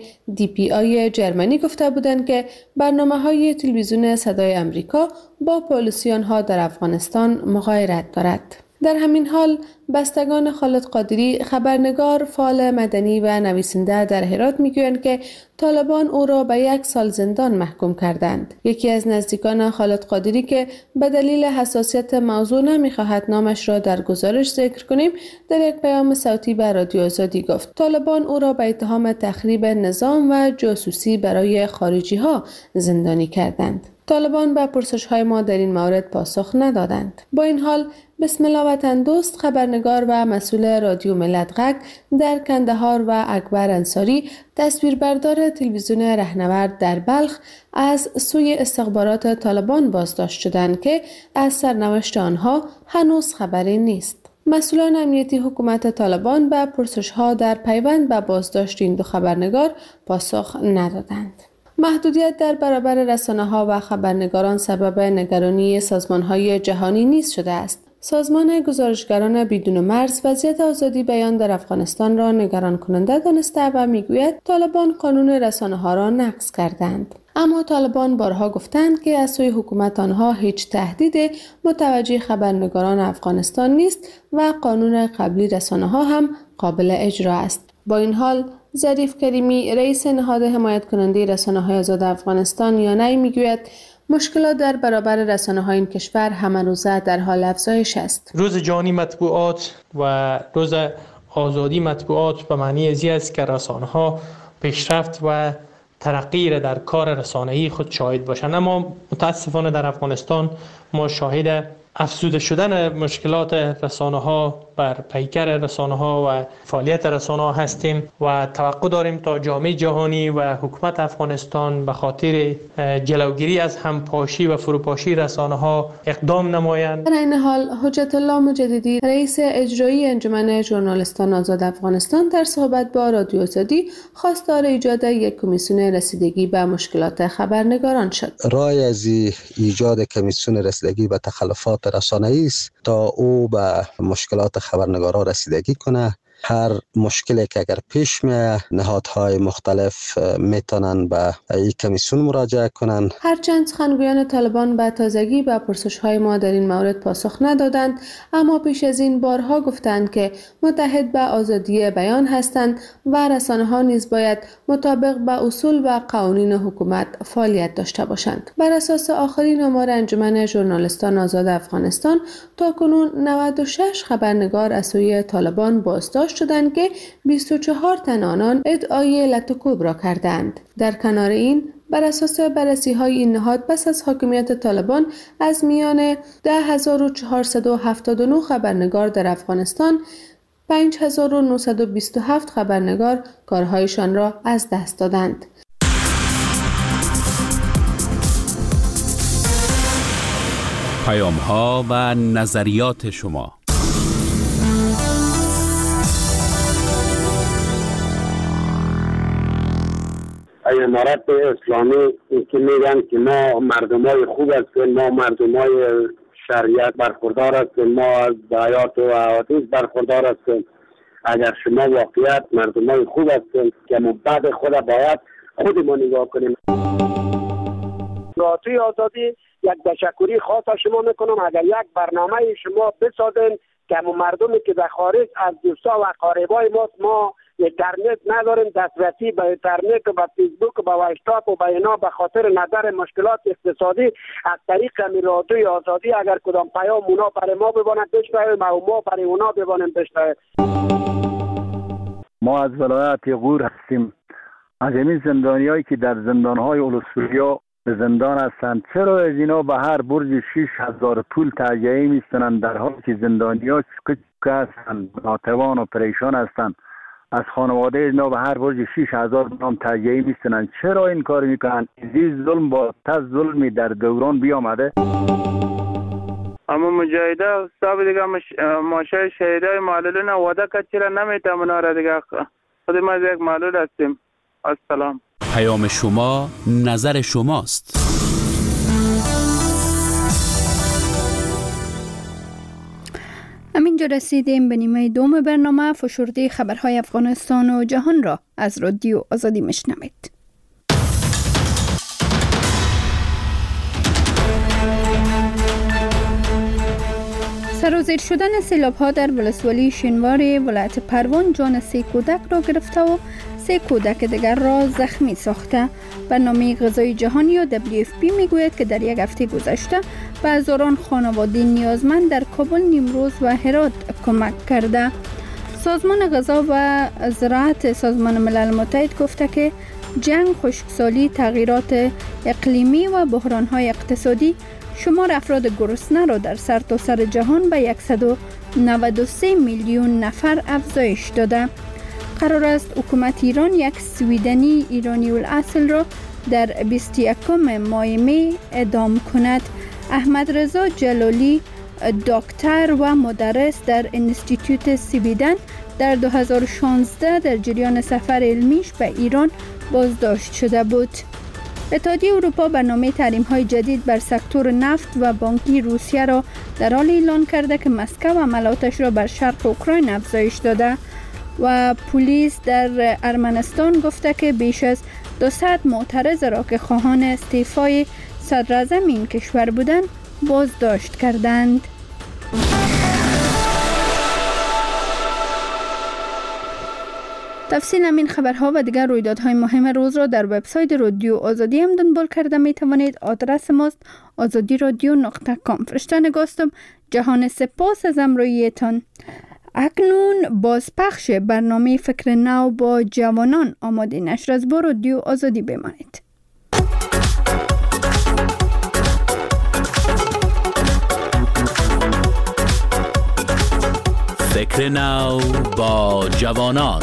[SPEAKER 21] DPI جرمنی گفته بودند که برنامه‌های تلویزیون صدای آمریکا با پالیسی آنها در افغانستان مغایرت دارد. در همین حال بستگان خالد قادری خبرنگار، فعال مدنی و نویسنده در هرات میگویند که طالبان او را به 1 سال زندان محکوم کردند. یکی از نزدیکان خالد قادری که به دلیل حساسیت موضوع نمیخواهد نامش را در گزارش ذکر کنیم در یک پیام صوتی به رادیو آزادی گفت طالبان او را به اتهام تخریب نظام و جاسوسی برای خارجی ها زندانی کردند. طالبان به پرسش‌های ما در این مورد پاسخ ندادند. با این حال بسم الله وطن دوست خبرنگار و مسئول رادیو ملت غک در کندهار و اکبر انصاری تصویربردار تلویزیون رهنورد در بلخ از سوی استخبارات طالبان بازداشت شدند که از سرنوشت آنها هنوز خبری نیست. مسئولان امنیتی حکومت طالبان به پرسش‌ها در پیوند به بازداشت این 2 خبرنگار پاسخ ندادند. محدودیت در برابر رسانه‌ها و خبرنگاران سبب نگرانی سازمان‌های جهانی نیز شده است. سازمان گزارشگران بدون مرز وضعیت آزادی بیان در افغانستان را نگران کننده دانسته و میگوید طالبان قانون رسانه‌ها را نقض کردند. اما طالبان بارها گفتند که از سوی حکومت آنها هیچ تهدید متوجه خبرنگاران افغانستان نیست و قانون قبلی رسانه‌ها هم قابل اجرا است. با این حال ظریف کریمی رئیس نهاد حمایت کننده رسانه‌های آزاد افغانستان یانای میگوید مشکلات در برابر رسانه‌های این کشور همه‌روزه در حال افزایش است.
[SPEAKER 9] روز جهانی مطبوعات و روز آزادی مطبوعات به معنی ازی است که رسانه‌ها پیشرفت و ترقی را در کار رسانه‌ای خود شاهد باشند. اما متاسفانه در افغانستان ما شاهد افزوده شدن مشکلات رسانه‌ها بر پیکر رسانه‌ها و فعالیت رسانه‌ها هستیم و توقع داریم تا جامعه جهانی و حکومت افغانستان به خاطر جلوگیری از همپاشی و فروپاشی رسانه‌ها اقدام نمایند.
[SPEAKER 21] در این حال حجت الله مجددی رئیس اجرایی انجمن ژورنالیستان آزاد افغانستان در صحبت با رادیو آزادی خواستار ایجاد یک کمیسیون رسیدگی به مشکلات خبرنگاران شد.
[SPEAKER 23] رای از ایجاد کمیسیون رسیدگی به تخلفات رسانه‌ای است تا او به مشکلات خبرنگاران رسیدگی کنه. هر مشکلی که اگر پیش میاد نهادهای مختلف میتونن به این کمیسیون مراجعه کنن.
[SPEAKER 21] هرچند سخنگویان طالبان به تازگی به پرسش‌های ما در این مورد پاسخ ندادند، اما پیش از این بارها گفتند که متحد به آزادی بیان هستند و رسانه‌ها نیز باید مطابق به اصول و قوانین حکومت فعالیت داشته باشند. بر اساس آخرین آمار انجمن ژورنالیستان آزاد افغانستان تاکنون 96 خبرنگار از سوی طالبان بازداشت شدند که 24 تن آنان ادعای لطوکوب را کردند. در کنار این بر اساس بررسی‌های این نهاد پس از حاکمیت طالبان از میان 10479 خبرنگار در افغانستان 5927 خبرنگار کارهایشان را از دست دادند.
[SPEAKER 5] پیام‌ها و نظریات شما.
[SPEAKER 3] امارت اسلامی که میگن که ما مردمای خوب هستیم، ما مردمای شریعت برخوردار هستیم، ما از حیات و حوادث برخوردار هستیم. اگر شما واقعیت مردمای خوب هستیم که بعد خود باید خود ما نگاه کنیم. رادیوی آزادی یک تشکری خاص از شما میکنم. اگر یک برنامه شما بسازین که مردمی که در خارج از دوستا و اقاربای ما اینترنت نداریم، دسترسی به اینترنت و به فیسبوک و به واتساپ و به اینا به خاطر نظر مشکلات اقتصادی از طریق رادیوی آزادی اگر کدام پیام اونا برای ما ببانند بشنویم و ما برای اونا ببانیم بشنویم.
[SPEAKER 4] ما از ولایت غور هستیم. از این زندانیایی که در زندانهای اولوسوریا به زندان هستند، چرا از اینا به هر برج 6000 پول تهیه میستنند، در حالی که زندانی‌ها که هستند ناتوان و پریشان هستند؟ از خانواده اینا به هر برج 6000 نام تهیه میستنند. چرا این کار میکنند؟ این ظلم با تز ظلمی در دوران بیامده.
[SPEAKER 10] اما مجاهده صاحب دیگه ماشه شهیدای معلولین وعده کرد چرا نمیتونه اونا را دیگه خود ما یک معلول هستیم. السلام.
[SPEAKER 5] پیام شما نظر شماست.
[SPEAKER 1] همینجا رسیدیم به نیمه دوم برنامه. فشرده خبرهای افغانستان و جهان را از رادیو آزادی میشنوید. سرازیر شدن سیلاب‌ها در ولسوالی شینوار ولایت پروان جان 3 کودک را گرفته و 3 کودک دیگر را زخمی ساخته. برنامه غذای جهانی یا WFP میگوید که در یک هفته گذشته به هزاران خانواده نیازمند در کابل، نیمروز و هرات کمک کرده. سازمان غذا و زراعت سازمان ملل متحد گفته که جنگ، خشکسالی، تغییرات اقلیمی و بحران‌های اقتصادی شمار افراد گرسنه را در سرتاسر جهان به 193 میلیون نفر افزایش داده. قرار است حکومت ایران یک سویدنی ایرانی الاصل را در 21 ماه می اعدام کند. احمد رضا جلالی، دکتر و مدرس در انستیتوت سویدن، در 2016 در جریان سفر علمیش به ایران بازداشت شده بود. اتحادیه اروپا برنامه تحریم‌های جدید بر سکتور نفت و بانکی روسیه را در حال اعلان کرده که مسکو حملاتش را بر شرق اوکراین افزایش داده و پلیس در ارمنستان گفته که بیش از 200 معترض را که خواهان استعفای صدراعظم این کشور بودند بازداشت کردند. تفصیل همین خبرها و دیگر رویدادهای مهم روز را در وبسایت رادیو آزادی هم دنبال کرده می توانید. آدرس ماست azadiradio.com. فرشته نگاستم. جهان سپاس از همراهیتان. اکنون بازپخش برنامه فکر نو با جوانان آماده. نشر از با رادیو آزادی بمانید.
[SPEAKER 5] فکر نو با جوانان.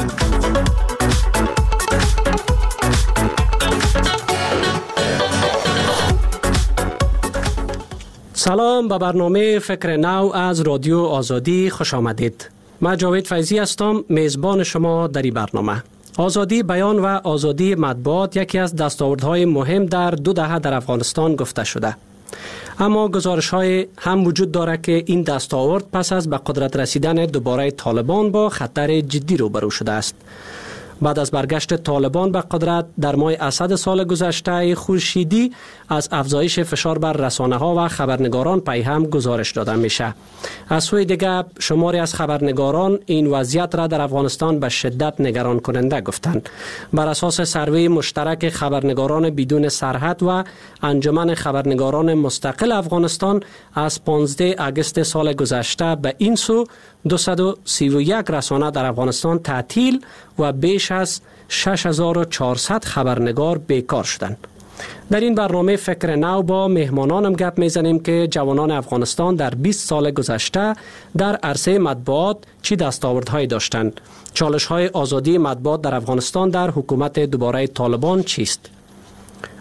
[SPEAKER 11] سلام، به برنامه فکر نو از رادیو آزادی خوش آمدید. من جاوید فیضی هستم، میزبان شما در این برنامه. آزادی بیان و آزادی مطبوعات یکی از دستاوردهای مهم در 2 دهه در افغانستان گفته شده. اما گزارش‌های هم وجود دارد که این دستاورد پس از به قدرت رسیدن دوباره طالبان با خطر جدی روبرو شده است. بعد از برگشت طالبان به قدرت در ماه اسد سال گذشته، خورشیدی از افزایش فشار بر رسانه‌ها و خبرنگاران پیهم گزارش داده میشه. از سوی دیگر شماری از خبرنگاران این وضعیت را در افغانستان به شدت نگران کننده گفتند. بر اساس سروی مشترک خبرنگاران بدون سرحد و انجمن خبرنگاران مستقل افغانستان از 15 آگوست سال گذشته به این سو 231 رسانه در افغانستان تعطیل و بیش از 6400 خبرنگار بیکار شدند. در این برنامه فکر نو با مهمانانم گپ میزنیم که جوانان افغانستان در 20 سال گذشته در عرصه مطبوعات چی دستاوردهایی داشتند؟ چالش‌های آزادی مطبوعات در افغانستان در حکومت دوباره طالبان چیست؟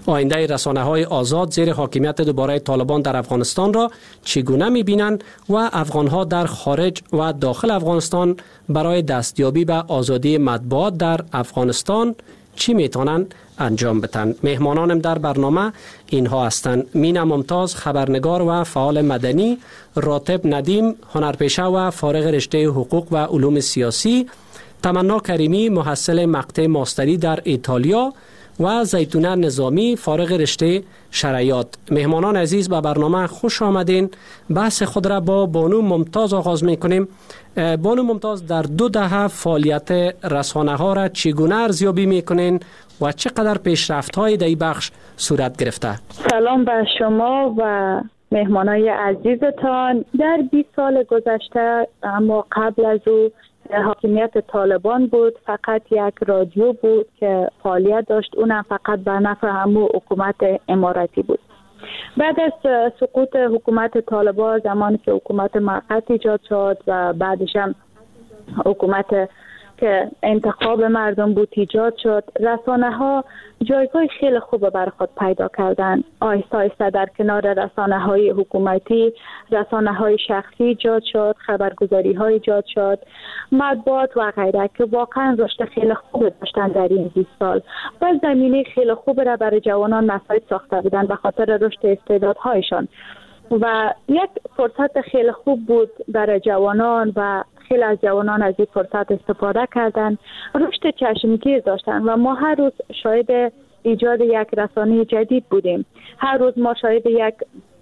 [SPEAKER 11] آینده رسانه‌های آزاد زیر حاکمیت دوباره طالبان در افغانستان را چگونه می‌بینند و افغان‌ها در خارج و داخل افغانستان برای دستیابی به آزادی مطبوعات در افغانستان چی میتونند انجام بدن؟ مهمانانم در برنامه اینها هستند: مینا ممتاز، خبرنگار و فعال مدنی، راتب ندیم، هنرپیشه و فارغ رشته حقوق و علوم سیاسی، تمنا کریمی، محصل مقطع ماستری در ایتالیا و زیتونه نظامی، فارغ رشته شرعیات. مهمانان عزیز، به برنامه خوش آمدین. بحث خود را با بانو ممتاز آغاز میکنیم. بانو ممتاز، در 2 دهه فعالیت رسانه ها را چگونه ارزیابی میکنین و چقدر پیشرفت های در این بخش صورت گرفته؟
[SPEAKER 8] سلام به شما و مهمانای عزیزتان. در 20 سال گذشته، اما قبل از او حاکمیت طالبان بود، فقط یک رادیو بود که فعالیت داشت، اونم فقط به نفع همون حکومت اماراتی بود. بعد از سقوط حکومت طالبان، زمانی که حکومت موقت ایجاد شد و بعدش هم حکومت که انتخاب مردم بود ایجاد شد، رسانه ها جایگاه خیلی خوب بر خود پیدا کردن. آهسته آهسته در کنار رسانه های حکومتی، رسانه های شخصی ایجاد شد، خبرگزاری های ایجاد شد، مطبوعات و غیره که واقعا رشد خیلی خوب داشتن در این 20 سال و زمینه خیلی خوب را برای جوانان مساعد ساخته بودن به خاطر رشد استعدادهایشان و یک فرصت خیلی خوب بود برای جوانان و خیلی از جوانان از این فرصت استفاده کردن، رشد چشمگیر داشتن و ما هر روز شاهد ایجاد یک رسانه جدید بودیم. هر روز ما شاهد یک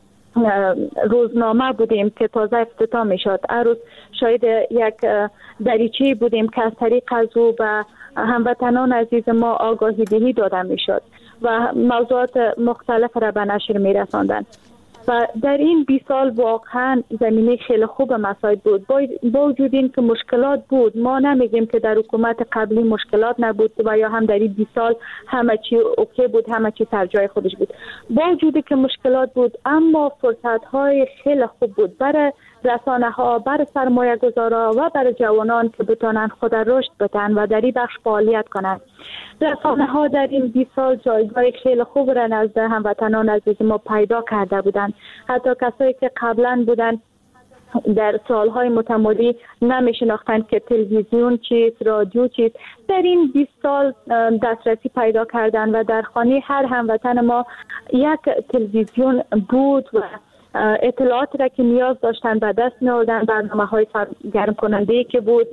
[SPEAKER 8] روزنامه بودیم که تازه افتتاح می شد. هر روز شاهد یک دریچه بودیم که از طریق از او به هموطنان عزیز ما آگاهی دهی داده می شد و موضوعات مختلف را به نشر می رساندن. و در این 20 سال واقعا زمینه خیلی خوب مساعد بود. با وجود این که مشکلات بود، ما نمیگیم که در حکومت قبلی مشکلات نبود و یا هم در این 20 سال همه چی اوکی بود، همه چی سر جای خودش بود. با وجودی که مشکلات بود، اما فرصت های خیلی خوب بود برای رسانه ها، برای سرمایه گذارا و برای جوانان که بتونن خود رشد بدن و در این بخش فعالیت کنند. رسانه ها در این 20 سال جایگاه خیلی خوب را نزد هموطنان عزیز ما پیدا کرده بودند. حتی کسایی که قبلا بودن در سالهای متمادی نمیشناختند که تلویزیون چیست، رادیو چیست، در این 20 سال دسترسی پیدا کردن و در خانه هر هموطن ما یک تلویزیون بود و اطلاعات را که نیاز داشتن به دست می‌آوردن، برنامه‌های سرگرم کننده که بود.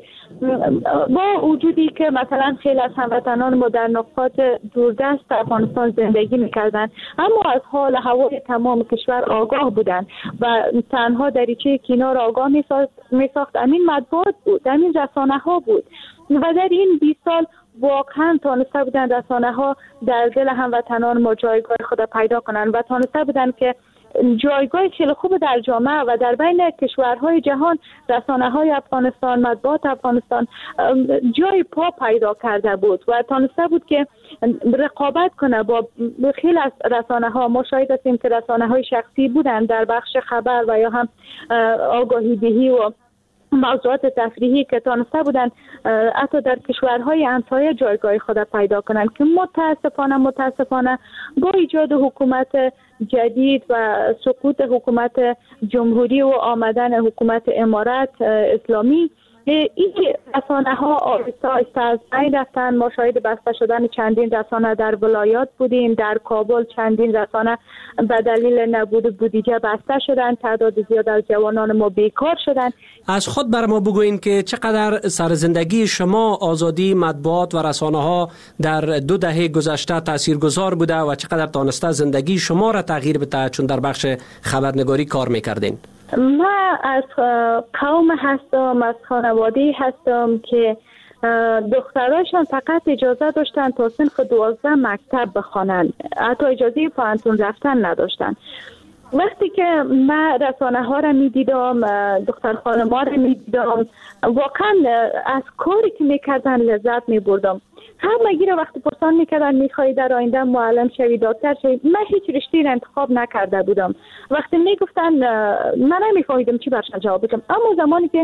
[SPEAKER 8] با وجودی که مثلا خیلی از هموطنان ما در نقاط دوردست افغانستان زندگی می‌کردند، اما از حال هوای تمام کشور آگاه بودند و تنها دریچه کنار آگاه می‌ساخت همین مطبوعات بود، همین رسانه‌ها بود. و در این 20 سال واقعا تانسته بودن رسانه‌ها در دل هموطنان ما جایگاه خود پیدا کنند و تانسته بودن که جایگاه خیلی خوب در جامعه و در بین کشورهای جهان رسانه‌های افغانستان، مطبوعات افغانستان جای پا پیدا کرده بود و تانسته بود که رقابت کنه با خیلی از رسانه‌ها. ما شاهد هستیم که رسانه‌های شخصی بودن در بخش خبر و یا هم آگاهی دهی و موضوعات تفریحی که تانسته بودن حتی در کشورهای همسایه جایگاه خود پیدا کنند که متاسفانه با ایجاد حکومت جدید و سقوط حکومت جمهوری و آمدن حکومت امارت اسلامی این رسانه ها آهسته آهسته از بین رفتن. ما شاهد بسته شدن چندین رسانه در ولایات بودیم، در کابل چندین رسانه به دلیل نبود بودجه بسته شدن، تعداد زیاد از جوانان ما بیکار شدن.
[SPEAKER 11] از خود بر ما بگوین که چقدر سر زندگی شما آزادی مطبوعات و رسانه ها در 2 دهه گذشته تاثیرگذار بوده و چقدر تانسته زندگی شما را تغییر بده، چون در بخش خبرنگاری کار میکردین؟
[SPEAKER 8] من از قوم هستم، از خانواده هستم که دختراشان فقط اجازه داشتن تا صنف 12 مکتب بخوانند، حتی اجازه پانتون رفتن نداشتن. وقتی که من رسانه ها را می دیدم، دختر خانم ها را می دیدم، واقعا از کاری که می کردن لذت می بردم. همگی را وقتی پرسان میکردن میخوایی در آینده معلم شوی، دکتر شوی، من هیچ رشته را انتخاب نکرده بودم. وقتی میگفتن من نمیفهمیدم چی برشان جواب بدم، اما زمانی که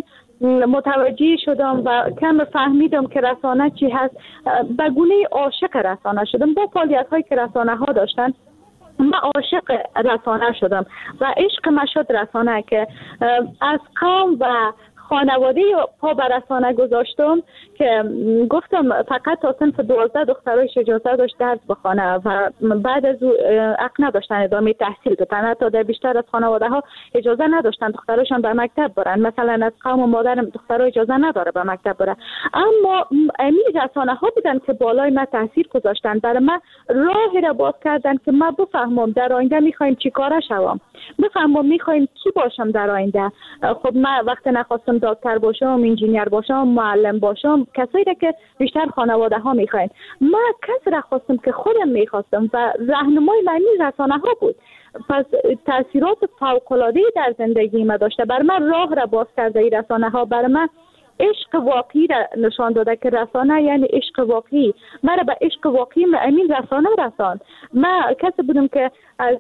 [SPEAKER 8] متوجه شدم و کم فهمیدم که رسانه چی هست. به گونه عاشق رسانه شدم. با فعالیت هایی که رسانه ها داشتن من عاشق رسانه شدم و عشق من شد رسانه که از قوم و خانواده پا بر رسانه گذاشتم که گفتم فقط تا صنف 12 دخترایش اجازه داشت درس بخونه و بعد از او حق نداشتن ادامه تحصیل کنن. حتی در بیشتر از خانواده ها اجازه نداشتن دختراشون به مکتب برن. مثلا از قوم مادرم دخترها اجازه نداره به مکتب بره. اما امی رسانه ها بودن که بالای من تاثیر گذاشتن، برای من راهی را باز کردن که من بفهمم در آینده میخوایم چی کاره شوم، بفهمم میخوایم کی باشم در آینده. خب من وقتی نخواستم دکتر باشم، انجینیر باشم، معلم باشم، کسایی که بیشتر خانواده ها میخواین. من کسی را خواستم که خودم میخواستم و راهنمای معنی رسانه ها بود. پس تاثیرات فوق‌العاده در زندگی ما داشته. بر من راه را باز کرده این رسانه ها. بر من عشق واقعی را نشان داده که رسانه یعنی عشق واقعی. من به عشق واقعی امین رسانه رساند. من کسی بودم که از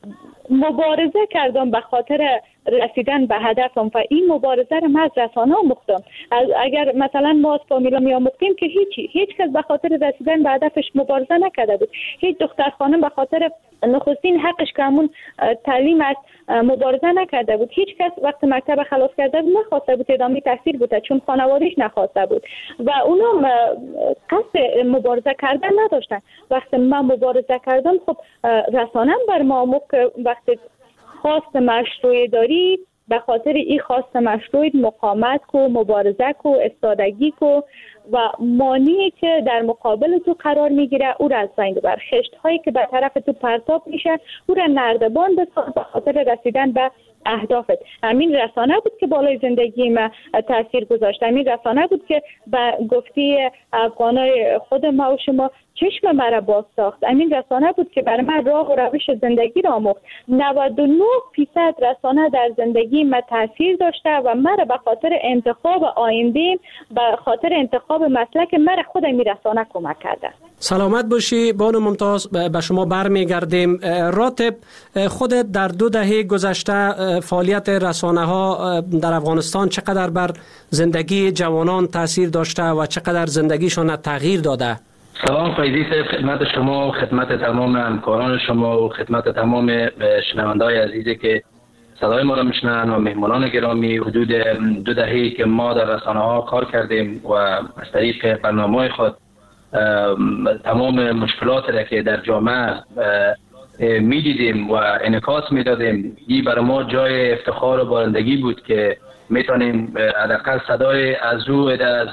[SPEAKER 8] مبارزه کردم به خاطر رسیدن به هدفم و این مبارزه رو من از رسانه آموختم. اگر مثلا ما از فامیلا می آموختیم که هیچ کس به خاطر رسیدن به هدفش مبارزه نکرده بود. هیچ دختر خانم به خاطر نخستین حقش که همون تعلیم است مبارزه نکرده بود. هیچ کس وقت مکتب خلاص کرده بود نخواسته بود ادامه تحصیل بوده چون خانواده‌اش نخواسته بود و اونا قصد مبارزه کردن نداشتن. وقتی من مبارزه کردم خب رسانه بر ما آموخت که وقتی خواست مشروع داری به خاطر این خواست مشروع مقاومت کو، مبارزه کو، استادگی کو و مانعی که در مقابل تو قرار میگیره او را از بین ببر. خشت هایی که به طرف تو پرتاب میشه او را نردبان بساز به خاطر رسیدن به اهدافت. همین رسانه بود که بالای زندگی ما تاثیر گذاشت. همین رسانه بود که به گفتی افغانای خود ما و شما چشم مرا باز ساخت. همین رسانه بود که برای من راه و روش زندگی را آموخت. 99% رسانه در زندگی ما تاثیر داشته و مرا به خاطر انتخاب آینده، به خاطر انتخاب مسلک مرا خود می رسانه کمک کرده.
[SPEAKER 11] سلامت باشی بانو ممتاز. به شما برمیگردیم. راتب، خودت در 2 دهه گذشته فعالیت رسانه ها در افغانستان چقدر بر زندگی جوانان تاثیر داشته و چقدر زندگیشان تغییر داده؟
[SPEAKER 13] سلام فیضی صاحب، خدمت شما، خدمت تمام همکاران شما و خدمت تمام شنونده‌های عزیزی که صدای ما را میشنن و مهمانان گرامی. حدود 2 دهه‌ای که ما در رسانه ها کار کردیم و از طریق برنامه‌های خود تمام مشکلات را که در جامعه میدیدیم و انعکاس میدادیم، این برای ما جای افتخار و بارندگی بود که میتونیم حداقل صدای از او از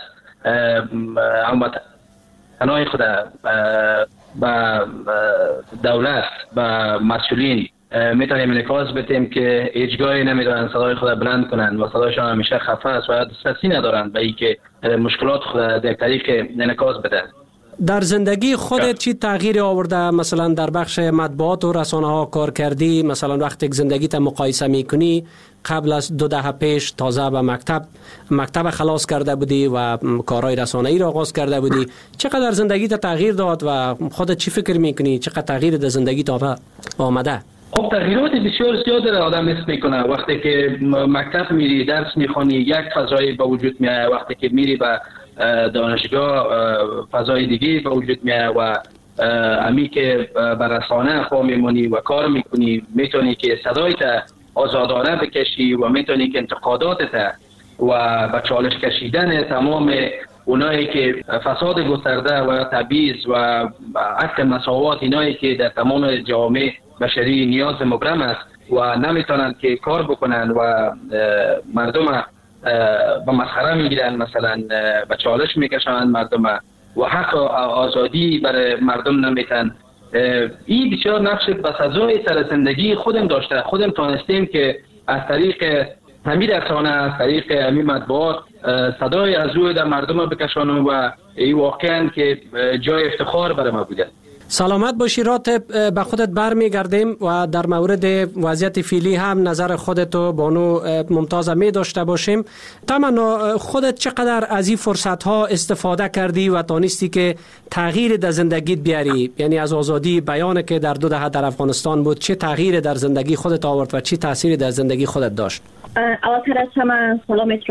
[SPEAKER 13] هموطنان خود به دولت و مسئولین میتونیم انعکاس بدیم که هیچ جایی نمیدونن صدای خود بلند کنن و صدایشان همیشه خفه است و دسترسی ندارن به اینکه مشکلات خود در طریق انعکاس بدن.
[SPEAKER 11] در زندگی خودت چی تغییر آورده؟ مثلا در بخش مطبوعات و رسانه ها کار کردی، مثلا وقتی که زندگیت مقایسه میکنی قبل از 2 دهه پیش تازه به مکتب خلاص کرده بودی و کارهای رسانه‌ای را آغاز کرده بودی، چقدر زندگیت تغییر داد و خودت چی فکر میکنی چقدر تغییر در زندگیت آمده؟
[SPEAKER 13] خب تغییرات بسیار زیاد را آدم حس میکنه. وقتی که مکتب میری درس میخونی یک فضایی به وجود میاد، وقتی که میری به دانشگاه فضای دیگه به وجود میاد و امی که به رسانه خو میمونی و کار میکنی میتونی که صدایت آزادانه بکشی و میتونی که انتقاداتت و به چالش کشیدن تمام اونایی که فساد گسترده و تبعیض و عدم مساوات اینایی که در تمام جوامع بشری نیاز مبرم است و نمیتونن که کار بکنن و مردم به مسخره میگیرن، مثلا به چالش میکشن مردم و حق آزادی برای مردم نمیتن. این بسیار نقش بسزای سر زندگی خودم داشته. خودم تانستیم که از طریق همین رسانه، از طریق همین مطبوعات صدای از روی در مردم بکشانم و این واقعا که جای افتخار برای ما بوده.
[SPEAKER 11] سلامت باشی راتب. به خودت برمیگردیم و در مورد وضعیت فعلی هم نظر خودتو بانو ممتاز می داشته باشیم. تمنا خودت چقدر از این فرصت ها استفاده کردی و تانستی که تغییر در زندگیت بیاری؟ یعنی از آزادی بیان که در 2 دهه در افغانستان بود، چه تغییر در زندگی خودت آورد و چه تأثیری در زندگی خودت داشت؟
[SPEAKER 8] اول از همه سلام شما.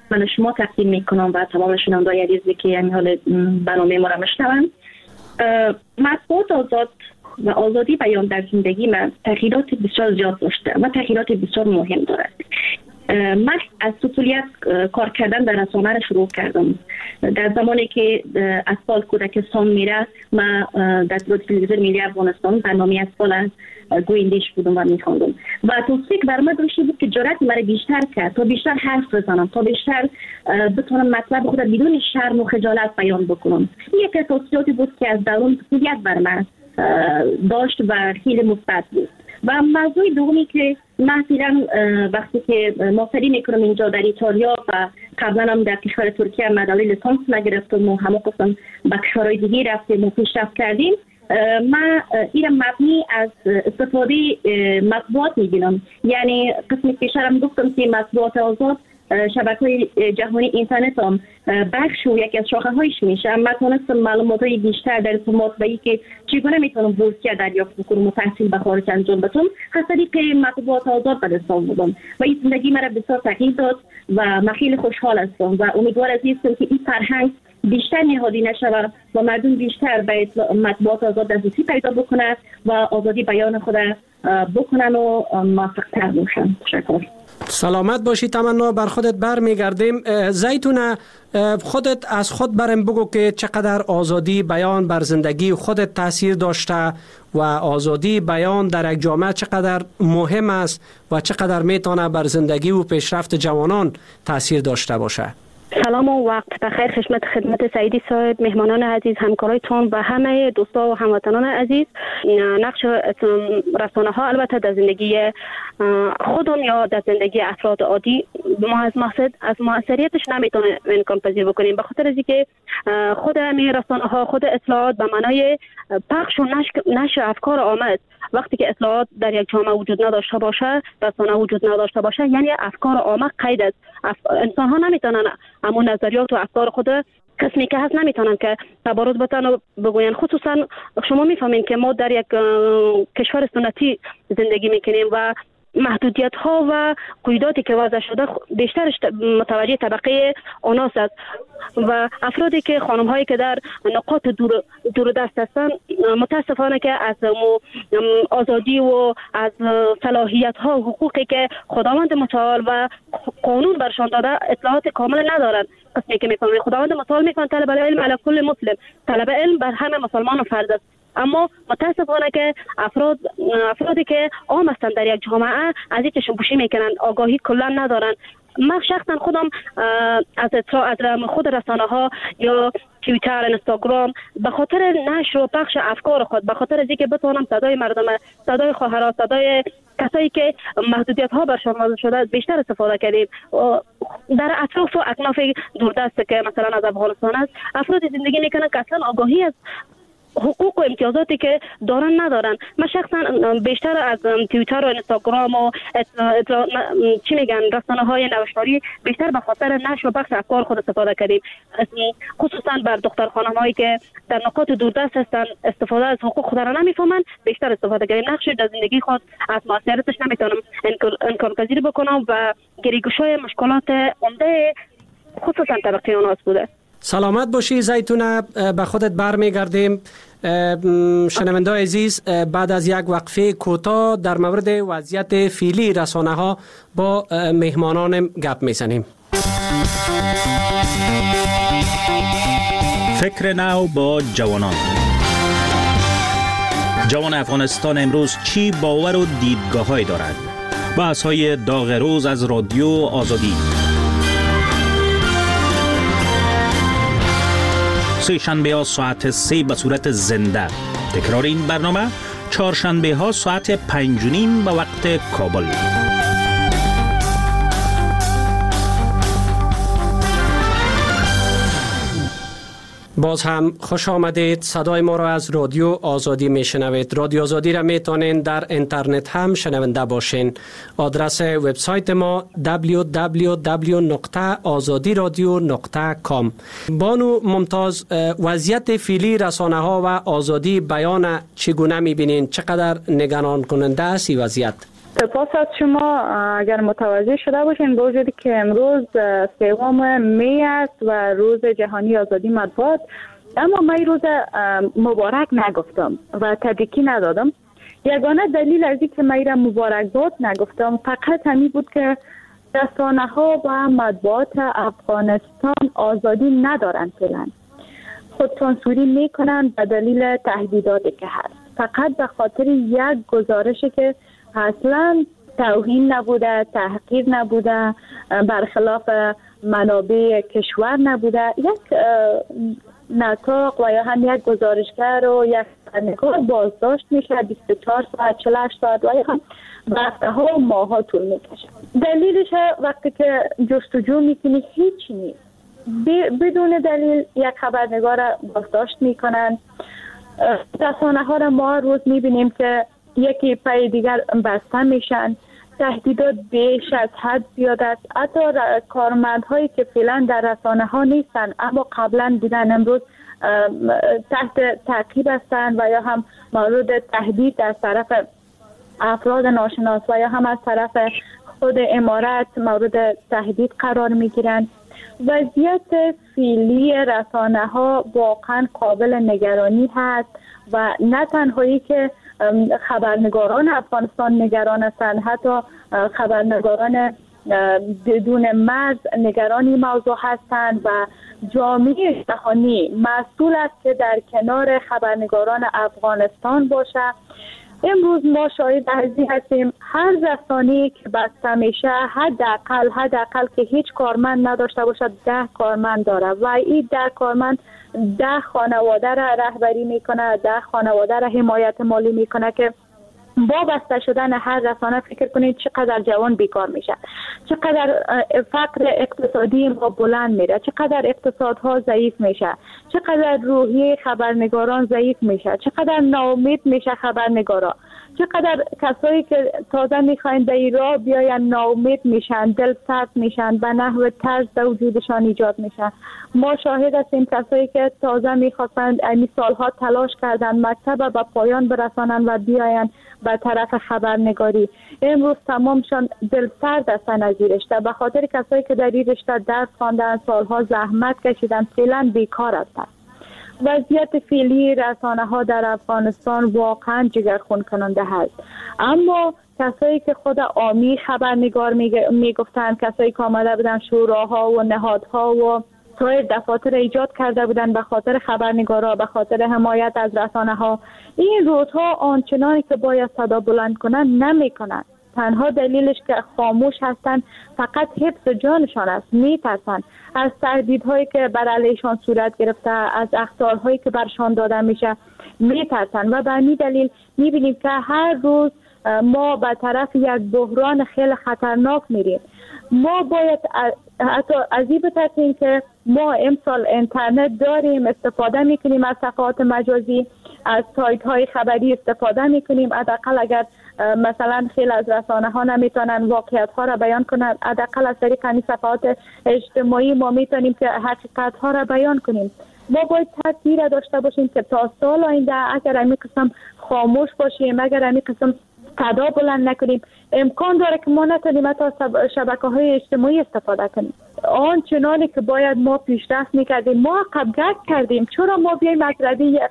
[SPEAKER 12] من شما تقدیم میکنم و تمام شنوندگان عزیزی که این حال برنامه ما را میشنوند. مطبوعات آزاد و آزادی بیان در زندگی من تغییرات بسیار زیاد داشته و تغییرات بسیار مهم دارد. من از طفولیت کار کردن در رسانه را شروع کردم. در زمانی که اطفال کودکستان میره، من در تلویزیون ملی افغانستان برنامه اطفال گویندش بودم و میخواندم و توصیه بر من داشته بود که جرأت مرا بیشتر کرد تا بیشتر حرف بزنم، تا بیشتر بتونم مطلب خود بدون شرم و خجالت بیان بکنم. یک توصیاتی بود که از درون طفولیت بر من داشت و خیلی مثبت بود. و موضوع دومی که مثلا وقتی که ماستری میکنم اینجا در ایتالیا و قبلا هم در کشور ترکیه مدرسه لیسانس نگرفتم و همه قسم به کشورهای دیگه رفتیم و پیشرفت کردیم، من این مبنی از استفاده مطبوعات میبینم. یعنی قسم پیشرم گفتم که مطبوعات آزاد شبکه‌های جهانی اینترنت هم بخش و یکی از شاخه‌هایش میشه. اما تونستم معلومات‌های بیشتر در ارتباط به اینکه چگونه میتونم بورسیه دریافت بکنم و تحصیل به خارج انجام بدم از طریق مطبوعات آزاد به دست آوردم و این زندگی مرا بسیار تغییر داد و من خیلی خوشحال هستم و امیدوار هستم که این فرهنگ بیشتر نهادی نشود و مردم بیشتر به مطبوعات آزاد دسترسی پیدا بکنند و آزادی بیان خود بکنن و موفق‌تر باشن. تشکر.
[SPEAKER 11] سلامت باشی. تمنا بر خودت برمیگردیم. زیتونه، خودت از خود برم بگو که چقدر آزادی بیان بر زندگی خودت تاثیر داشته و آزادی بیان در یک جامعه چقدر مهم است و چقدر میتونه بر زندگی و پیشرفت جوانان تاثیر داشته باشه.
[SPEAKER 14] سلام و وقت بخیر خدمت سعیدی صاحب، مهمانان عزیز، همکارایتون و همه دوستا و هموطنان عزیز. نقش رسانه ها البته در زندگی خودم یا در زندگی افراد عادی ما از موثریتش نمیتونه امکان پذیر بکنیم، به خاطر از اینکه خود همین رسانه ها، خود اطلاعات به معنای پخش و نشر افکار عامه، وقتی که اطلاعات در یک جامعه وجود نداشته باشه، رسانه وجود نداشته باشه، یعنی افکار عامه قید است. انسان ها نمیتونن اما نظریات و افکار خود قسمی که هست نمیتونن که تبارز بتن و بگوین. خصوصا شما میفهمین که ما در یک کشور سنتی زندگی میکنیم و محدودیت ها و قیوداتی که وضع شده بیشترش متوجه طبقه آناس است و افرادی که خانم هایی که در نقاط دور دست هستند متاسفانه که از آزادی و از صلاحیت ها و حقوقی که خداوند متعال و قانون برشان داده اطلاعات کامل ندارند. قسمی که میکنه خداوند متعال میکنه طلب علم علی کل مسلم، طلب علم بر همه مسلمان فرض است. اما متاسفانه که افرادی که عام هستند در یک جامعه از این چشم پوشی میکنن، آگاهی کلا ندارن. من شخصا خودم از خود رسانه ها یا توییتر، اینستاگرام به خاطر نشر و پخش افکار خود، به خاطر از اینکه بتوانم صدای مردم، صدای خواهرها، صدای کسایی که محدودیت ها برشان وضع شده بیشتر استفاده کردیم. در اطراف و اکناف دوردست که مثلا از افغانستان است افراد زندگی میکنن که اصلا آگاهی از حقوق و امتیازاتی که دارن ندارن. من شخصا بیشتر از توییتر و اینستاگرام و چی میگن رسانه‌های نوشتاری بیشتر به خاطر نشر و پخش افکار خود استفاده کردیم، خصوصا بر دختر خانم‌هایی که در نقاط دوردست هستن، استفاده از حقوق خود را نمیفهمن، بیشتر استفاده کردیم. نقش در زندگی خود از موثریتش نمیتونم انکار پذیر بکنم و گریگوشای مشکلات عمده خصوصا طبقه آناس بوده.
[SPEAKER 11] سلامت باشی زیتونه، به خودت برمیگردیم. شنونده عزیز، بعد از یک وقفه کوتاه در مورد وضعیت فعلی رسانه ها با مهمانان گپ میزنیم.
[SPEAKER 15] فکر نو با جوانان. جوان افغانستان امروز چی باور و دیدگاه‌هایی دارد؟ بحث‌های داغ روز از رادیو آزادی. سه شنبه ها ساعت 3 به صورت زنده. تکرار این برنامه چهارشنبه ها ساعت 5:30 به وقت کابل.
[SPEAKER 11] باز هم خوش آمدید. صدای ما را از رادیو آزادی میشنوید. رادیو آزادی را میتونین در اینترنت هم شنونده باشین. آدرس وبسایت ما www.azadiradio.com. بانو ممتاز، وضعیت فعلی رسانه ها و آزادی بیان چگونه میبینین؟ چقدر نگران کننده است این وضعیت؟
[SPEAKER 8] سپاس از شما. اگر متوجه شده باشین با وجودی که امروز 3 می است و روز جهانی آزادی مطبوعات، اما من این روز مبارک نگفتم و تبریکی ندادم. یگانه دلیل از این که من را مبارکباد نگفتم فقط همین بود که رسانه ها و مطبوعات افغانستان آزادی ندارن فعلا، خودسانسوری میکنن به دلیل تهدیداتی که هست، فقط به خاطر یک گزارشی که اصلا توهین نبوده، تحقیر نبوده، برخلاف منابع کشور نبوده، یک نطاق و یا هم یک گزارشگر و یک خبرنگار بازداشت میشه 24 ساعت 48 ساعت و یا هم هفته ها و ماه ها طول میکشه. دلیلش وقتی که جستجو میکنی هیچ نیست، بدون دلیل یک خبرنگار بازداشت میکنن. رسانه ها را ما روز میبینیم که یکی پای دیگر بسته میشن، تهدیدات بیش از حد زیاد است. حتی کارمندهایی که فعلا در رسانه ها نیستن اما قبلا بودن امروز تحت تعقیب هستند و یا هم مورد تهدید از طرف افراد ناشناس و یا هم از طرف خود امارت مورد تهدید قرار میگیرند. وضعیت فعلی رسانه ها واقعا قابل نگرانی هست و نه تنهایی که خبرنگاران افغانستان نگران هستند، حتی خبرنگاران بدون مرز نگران این موضوع هستند و جامعه جهانی مسئول است که در کنار خبرنگاران افغانستان باشه. امروز ما شاهد ازی هستیم هر رسانه‌ای که بسته میشه حداقل که هیچ کارمند نداشته باشد 10 کارمند داره و این 10 کارمند 10 خانواده را رهبری میکنه، 10 خانواده را حمایت مالی میکنه که با بسته شدن هر رسانه فکر کنید چقدر جوان بیکار میشه، چقدر فقر اقتصادی ما بلند میره، چقدر اقتصادها ضعیف میشه، چقدر روحیه خبرنگاران ضعیف میشه، چقدر ناامید میشه خبرنگارا، چقدر کسایی که تازه میخواین در این راه بیاین ناامید میشن، دل سرد میشن، به نحو طرز در وجودشان ایجاد میشن. ما شاهد هستیم کسایی که تازه میخواستند این سالها تلاش کردن مکتب به پایان برسانن و بیاین به طرف خبرنگاری، امروز تمامشان دل سرد هستن از این رشته به خاطر کسایی که در این رشته درس خواندن، سالها زحمت کشیدن، فعلا بیکار هستند. وضعیت فعلی رسانه ها در افغانستان واقعا جگرخون کننده هست. اما کسایی که خود عامی خبرنگار میگفتن، کسایی که آمده بودن شوراها و نهادها و سایر دفاتر ایجاد کرده بودن به خاطر خبرنگارا، به خاطر حمایت از رسانه ها، این روزها آنچنانی که باید صدا بلند کنن نمیکنن. تنها دلیلش که خاموش هستن فقط حفظ جانشان است. میترسن از تهدیدهایی که بر علیشان صورت گرفته، از اخطارهایی که برشان داده میشه میترسن و به این دلیل میبینیم که هر روز ما به طرف یک بحران خیلی خطرناک میریم. ما باید حتی از این بترسیم که ما امسال اینترنت داریم، استفاده میکنیم از صفحات مجازی، از سایت های خبری استفاده میکنیم. حداقل اگر مثلا خیلی از رسانه ها نمیتونن واقعیت ها را بیان کنن، حداقل از طریق این صفحات اجتماعی ما میتونیم که حقیقت ها را بیان کنیم. ما باید تدبیر داشته باشیم که تا سال آینده اگر همین قسم خاموش باشیم، اگر همین قسم صدا بلند نکنیم، امکان داره که ما نتونیم حتی شبکه‌های اجتماعی استفاده کنیم. آنچنانی که باید ما پیشرفت میکردیم ما عقب کردیم. چرا ما بیایم از رده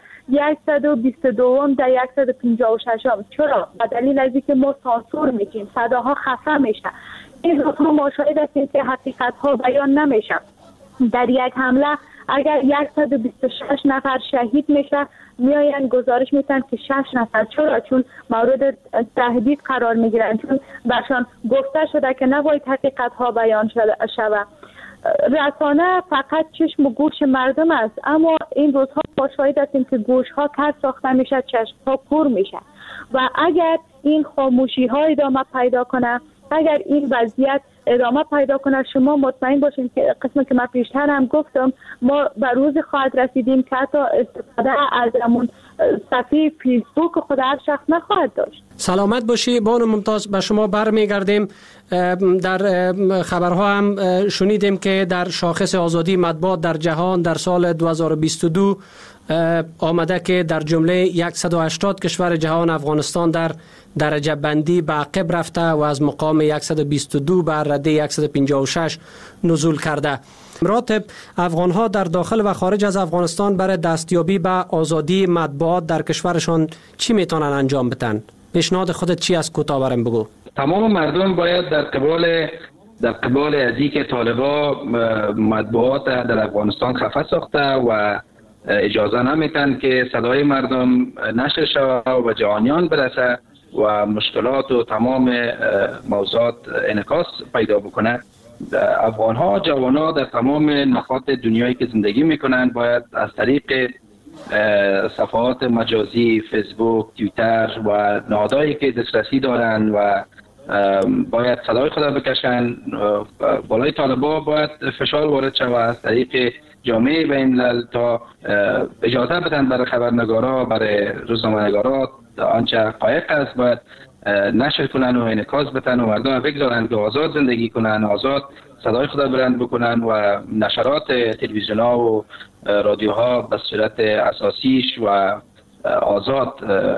[SPEAKER 8] 122 در 156 چرا؟ به دلیل از اینکه ما سانسور میشیم، صداها خفه میشه. این روزها ما شاهد هستیم که حقیقت ها بیان نمیشه. در یک حمله اگر 126 نفر شهید میشه میاین گزارش میتن که 6 نفر. چرا؟ چون مورد تهدید قرار میگیرن، چون برشان گفته شده که نباید حقیقت ها بیان شود. رسانه فقط چشم و گوش مردم است، اما این روزها ما شاهد هستیم که گوش ها کج ساخته میشه، چشم ها کور میشه و اگر این خاموشی ها ادامه پیدا کنه، اگر این وضعیت ادامه پیدا کنه، شما مطمئن باشین که قسمی که من پیشتر هم گفتم ما به روز خواهد رسیدیم که حتی استفاده از همون صفحه فیسبوک خود هر شخص نخواهد داشت.
[SPEAKER 11] سلامت باشی بانو ممتاز. به شما برمیگردیم. در خبرها هم شنیدیم که در شاخص آزادی مطبوعات در جهان در سال 2022 آمده که در جمله 180 کشور جهان افغانستان در درجه بندی به عقب رفته و از مقام 122 بر رده 156 نزول کرده. راتب، افغانها در داخل و خارج از افغانستان برای دستیابی به آزادی مطبوعات در کشورشان چی میتونن انجام بدن؟ پیشنهاد خودت چی از کوتاه برام بگو.
[SPEAKER 13] تمام مردم باید در قبال از اینکه طالبا مطبوعات در افغانستان خفه ساخته و اجازه نمیتن که صدای مردم نشر شود و به جهانیان برسه و مشکلات و تمام موضوعات انعکاس پیدا بکنه. افغان‌ها، جوان‌ها در تمام نقاط دنیایی که زندگی میکنند باید از طریق صفحات مجازی، فیسبوک، توییتر و نهادهایی که دسترسی دارند و باید صدای خود بکشن. بالای طالبا باید فشار وارد شود از طریق جامعه بین‌الملل تا اجازه بدن برای خبرنگارا، برای روزنامه‌نگارا آنچه حقایق است باید نشر کنن و انعکاس بدن و مردم بگذارن که آزاد زندگی کنن، آزاد صدای خود بلند بکنن و نشرات تلویزیون‌ها و رادیوها به صورت اساسیش و آزاد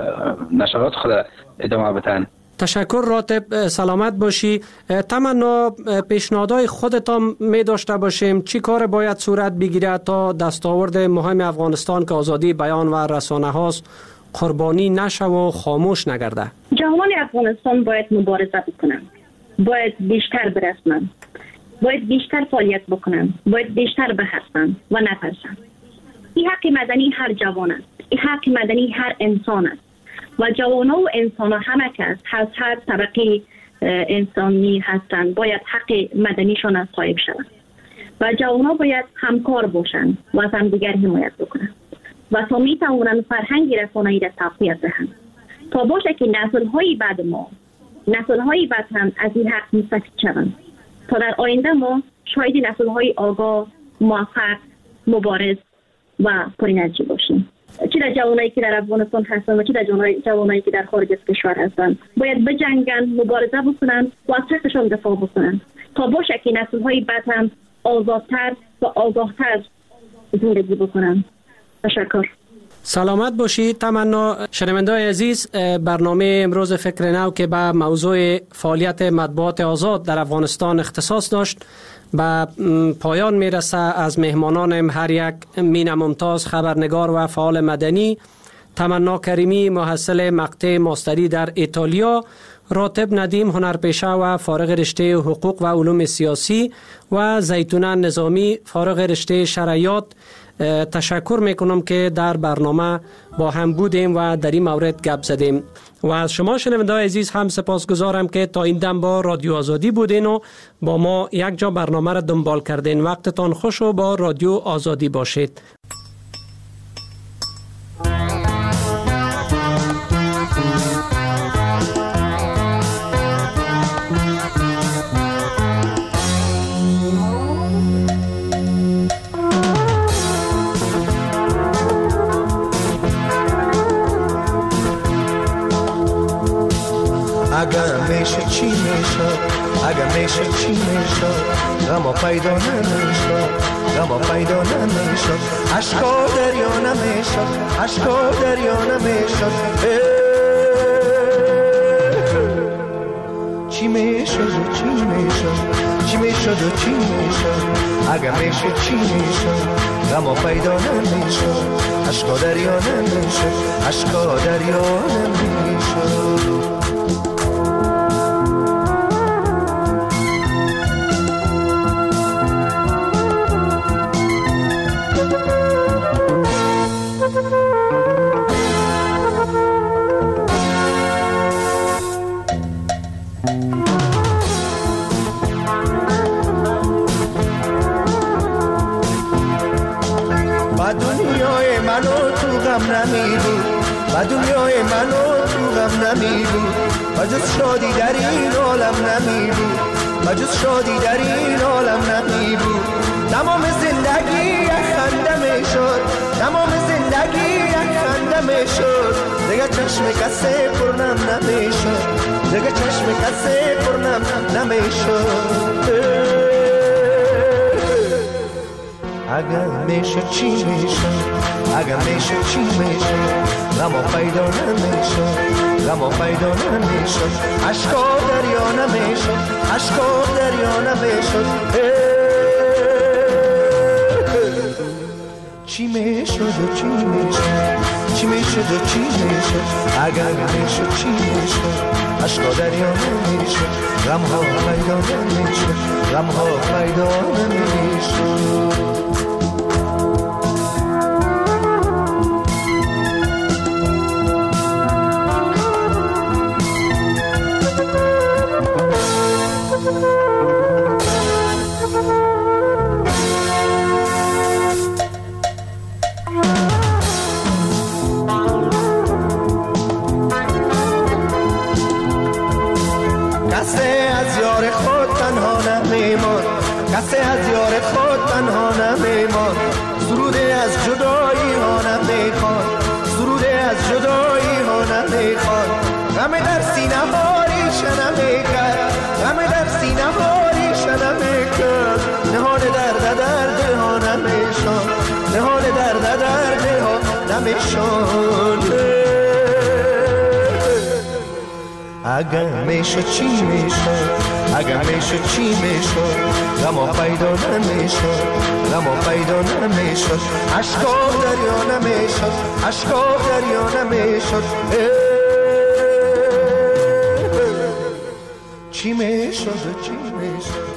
[SPEAKER 13] نشرات خود ادامه بدن.
[SPEAKER 11] تشکر راتب، سلامت باشی. تمنا پیشنهادهای خودت هم می داشته باشیم. چی کار باید صورت بگیره تا دستاورد مهم افغانستان که آزادی بیان و رسانه هاست قربانی نشه و خاموش نگرده؟
[SPEAKER 12] جوان افغانستان باید مبارزه بکنن، باید بیشتر برسنن، باید بیشتر فعالیت بکنن، باید بیشتر بحثن و نترسن. این حق مدنی هر جوان است، این حق مدنی هر انسان است و جوانان و انسان همه کس از هر طبقه انسانی هستند باید حق مدنیشان از صاحب شوند و جوانان باید همکار باشند و از همدیگر حمایت بکنند و تا می توانند فرهنگ رسانه‌ای را تقویت دهند تا باشه که نسل‌های بعد ما، نسل‌های بعد هم از این حق مستفید شوند تا در آینده ما شاید نسل‌های آگاه، موفق، مبارز و پرانرژی باشیم. چه در جوانایی که در افغانستان هستند و چه در جوانایی که در خارج از کشور هستند باید بجنگن، مبارزه بکنن و از حقشان دفاع بکنن تا باشه که نسل‌های بعد هم آزادتر و آگاهتر زندگی بکنن. تشکر.
[SPEAKER 11] سلامت باشی تمنا. شنونده‌های عزیز، برنامه امروز فکر نو که به موضوع فعالیت مطبوعات آزاد در افغانستان اختصاص داشت به پایان میرسه. از مهمانانم هر یک مینا ممتاز خبرنگار و فعال مدنی، تمنا کریمی محصل مقطع ماستری در ایتالیا، راتب ندیم هنرپیشه و فارغ رشته حقوق و علوم سیاسی و زیتونه نظامی فارغ رشته شرعیات. تشکر میکنم که در برنامه با هم بودیم و در این مورد گپ زدیم و از شما شنونده‌های عزیز هم سپاسگزارم که تا این دم با رادیو آزادی بودین و با ما یک جا برنامه را دنبال کردین. وقتتان خوش و با رادیو آزادی باشید.
[SPEAKER 7] اگر میشه چی میشد، اگر میشه چی میشد، غم پیدا نمیشد، غم پیدا نمیشد، عشقا دریا نمیشد، عشقا دریا نمیشد. چی میشد و چی میشد، چی میشد و چی میشد، اگر میشه چی میشد، غم پیدا نمیشد، عشقا دریا نمیشد، عشقا دریا نمیشد. و دنیای من و تو غم نمی بود و جز شادی در این عالم نمی بود و جز شادی در این عالم نمی بود. تمام زندگی یک خنده می شد، تمام زندگی یک خنده می شد، دیگه چشم کسی پرنم نمیشد، دیگه چشم کسی پرنم نمیشد. اگر میشه چی میشه، اگر میشه چی میشه، غم پیدا نمیشه، غم پیدا نمیشه، عشقا دریا نمیشه، عشقا دریا نمیشه. چی میشه و چی میشه، چی میشه و چی میشه، اگر میشه چی میشه، عشقا دریا نمیشه، غم ها پیدا نمیشه، غم ها پیدا نمیشه. کسی از یار خود تنها نمیمان، سروده از جدایی ها نمیخوان، سروده از جدایی ها نمیخوان. غم در سینه ها ریشه نمیکرد، غم در سینه ها ریشه نمیکرد، نهان درد ها نمیشان، نهان درد ها نمیشان. اگر میشه چی میشه، اگر میشه چی میشه، غم پیدا نمیشه، غم پیدا نمیشه، عشقا دریا نمیشه، عشقا دریا نمیشه. چی میشه چی میشه.